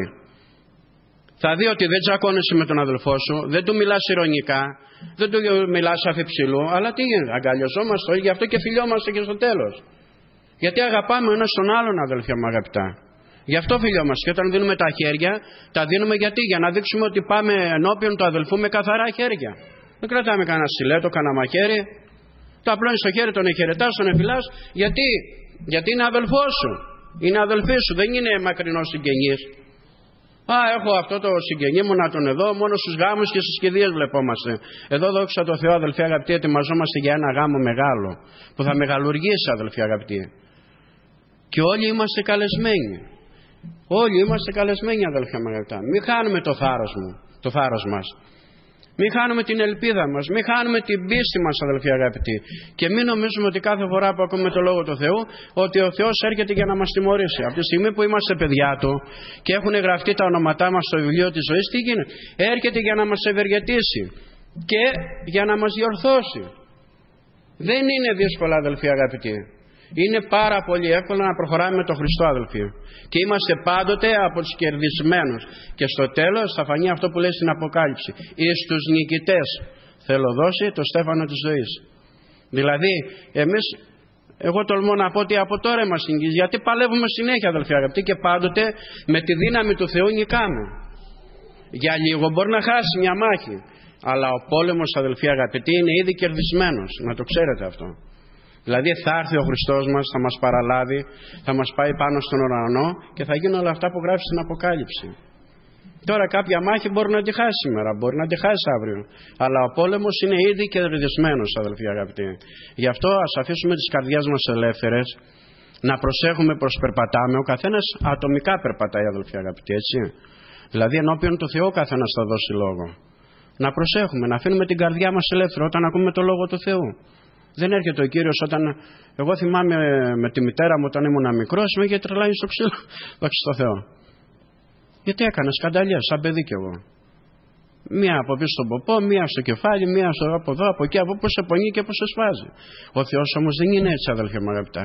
Θα δει ότι δεν τσακώνεσαι με τον αδελφό σου, δεν του μιλάς ειρωνικά, δεν του μιλάς αφιψηλού, αλλά τι γίνεται, αγκαλιαζόμαστε, γι' αυτό και φιλιόμαστε και στο τέλος. Γιατί αγαπάμε ένας τον άλλον, αδελφιά μου αγαπητά. Γι' αυτό φιλιόμαστε. Και όταν δίνουμε τα χέρια, τα δίνουμε γιατί, για να δείξουμε ότι πάμε ενώπιον του αδελφού με καθαρά χέρια. Δεν κρατάμε κανένα στιλέτο, κανένα μαχαίρι. Το απλώνεις στο χέρι, τον εχαιρετάς, τον εφυλάς. Γιατί, γιατί είναι αδελφός σου. Είναι αδελφή σου, δεν είναι μακρινός συγγενής. Α, έχω αυτό το συγγενή μου να τον εδώ, μόνο στους γάμους και στις κηδείες βλεπόμαστε. Εδώ δόξα τω Θεώ, αδελφοί αγαπητοί, ετοιμαζόμαστε για ένα γάμο μεγάλο που θα μεγαλουργήσει, αδελφοί αγαπητοί. Και όλοι είμαστε καλεσμένοι. Όλοι είμαστε καλεσμένοι, αδελφοί μου αγαπητά. Μην χάνουμε το θάρρος μου, το θάρρος μας. Μην χάνουμε την ελπίδα μας, μην χάνουμε την πίστη μας, αδελφοί αγαπητοί. Και μην νομίζουμε ότι κάθε φορά που ακούμε το Λόγο του Θεού, ότι ο Θεός έρχεται για να μας τιμωρήσει. Από τη στιγμή που είμαστε παιδιά Του και έχουν γραφτεί τα ονόματά μας στο βιβλίο της ζωής, τι γίνεται? Έρχεται για να μας ευεργετήσει και για να μας διορθώσει. Δεν είναι δύσκολα, αδελφοί αγαπητοί. Είναι πάρα πολύ εύκολο να προχωράμε με τον Χριστό, αδελφοί. Και είμαστε πάντοτε από τους κερδισμένους. Και στο τέλος θα φανεί αυτό που λέει στην Αποκάλυψη. Εις τους νικητές θέλω δώσει το στέφανο της ζωής. Δηλαδή, εμείς, εγώ τολμώ να πω ότι από τώρα είμαστε νικητές. Γιατί παλεύουμε συνέχεια, αδελφοί αγαπητοί, και πάντοτε με τη δύναμη του Θεού νικάμε. Για λίγο μπορεί να χάσει μια μάχη. Αλλά ο πόλεμος, αδελφοί αγαπητοί, είναι ήδη κερδισμένος. Να το ξέρετε αυτό. Δηλαδή θα έρθει ο Χριστός μας, θα μας παραλάβει, θα μας πάει πάνω στον ουρανό και θα γίνουν όλα αυτά που γράφει στην Αποκάλυψη. Τώρα κάποια μάχη μπορεί να τη χάσει σήμερα, μπορεί να τη χάσει αύριο. Αλλά ο πόλεμος είναι ήδη κερδισμένος, αδελφοί αγαπητοί. Γι' αυτό ας αφήσουμε τις καρδιές μας ελεύθερες, να προσέχουμε προς περπατάμε. Ο καθένας ατομικά περπατάει, αδελφοί αγαπητοί, έτσι. Δηλαδή ενώπιον του Θεού ο καθένας θα δώσει λόγο. Να προσέχουμε, να αφήνουμε την καρδιά μας ελεύθερη όταν ακούμε το Λόγο του Θεού. Δεν έρχεται ο Κύριος όταν... Εγώ θυμάμαι με τη μητέρα μου όταν ήμουν μικρός, με είχε τρελάνει στο ξύλο. Δόξα τω Θεώ. Γιατί έκανα σκανταλιά, σαν παιδί κι εγώ. Μία από πίσω στον ποπό, μία στο κεφάλι, μία στο, από εδώ, από εκεί, από πού σε πονεί και πού σε σφάζει. Ο Θεός όμως δεν είναι έτσι, αδελφοί μου αγαπητά.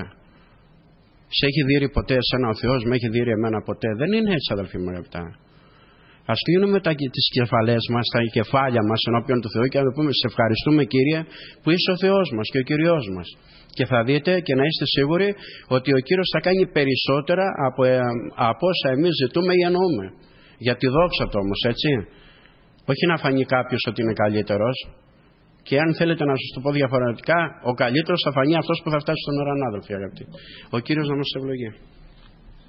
Σε έχει δείρει ποτέ εσένα ο Θεός, με έχει δείρει εμένα ποτέ? Δεν είναι έτσι, αδελφοί μου αγαπητά. Ας κλείνουμε τα, τις κεφαλές μας, τα κεφάλια μας ενώπιον του Θεού και να πούμε σε ευχαριστούμε Κύριε που είσαι ο Θεός μας και ο Κυριός μας. Και θα δείτε και να είστε σίγουροι ότι ο Κύριος θα κάνει περισσότερα από, από όσα εμείς ζητούμε ή εννοούμε. Για τη δόξα του όμως, έτσι. Όχι να φανεί κάποιος ότι είναι καλύτερος. Και αν θέλετε να σας το πω διαφορετικά, ο καλύτερος θα φανεί αυτός που θα φτάσει στον ουρανό, αδελφοί αγαπητοί. Ο Κύριος να μας ευλογεί.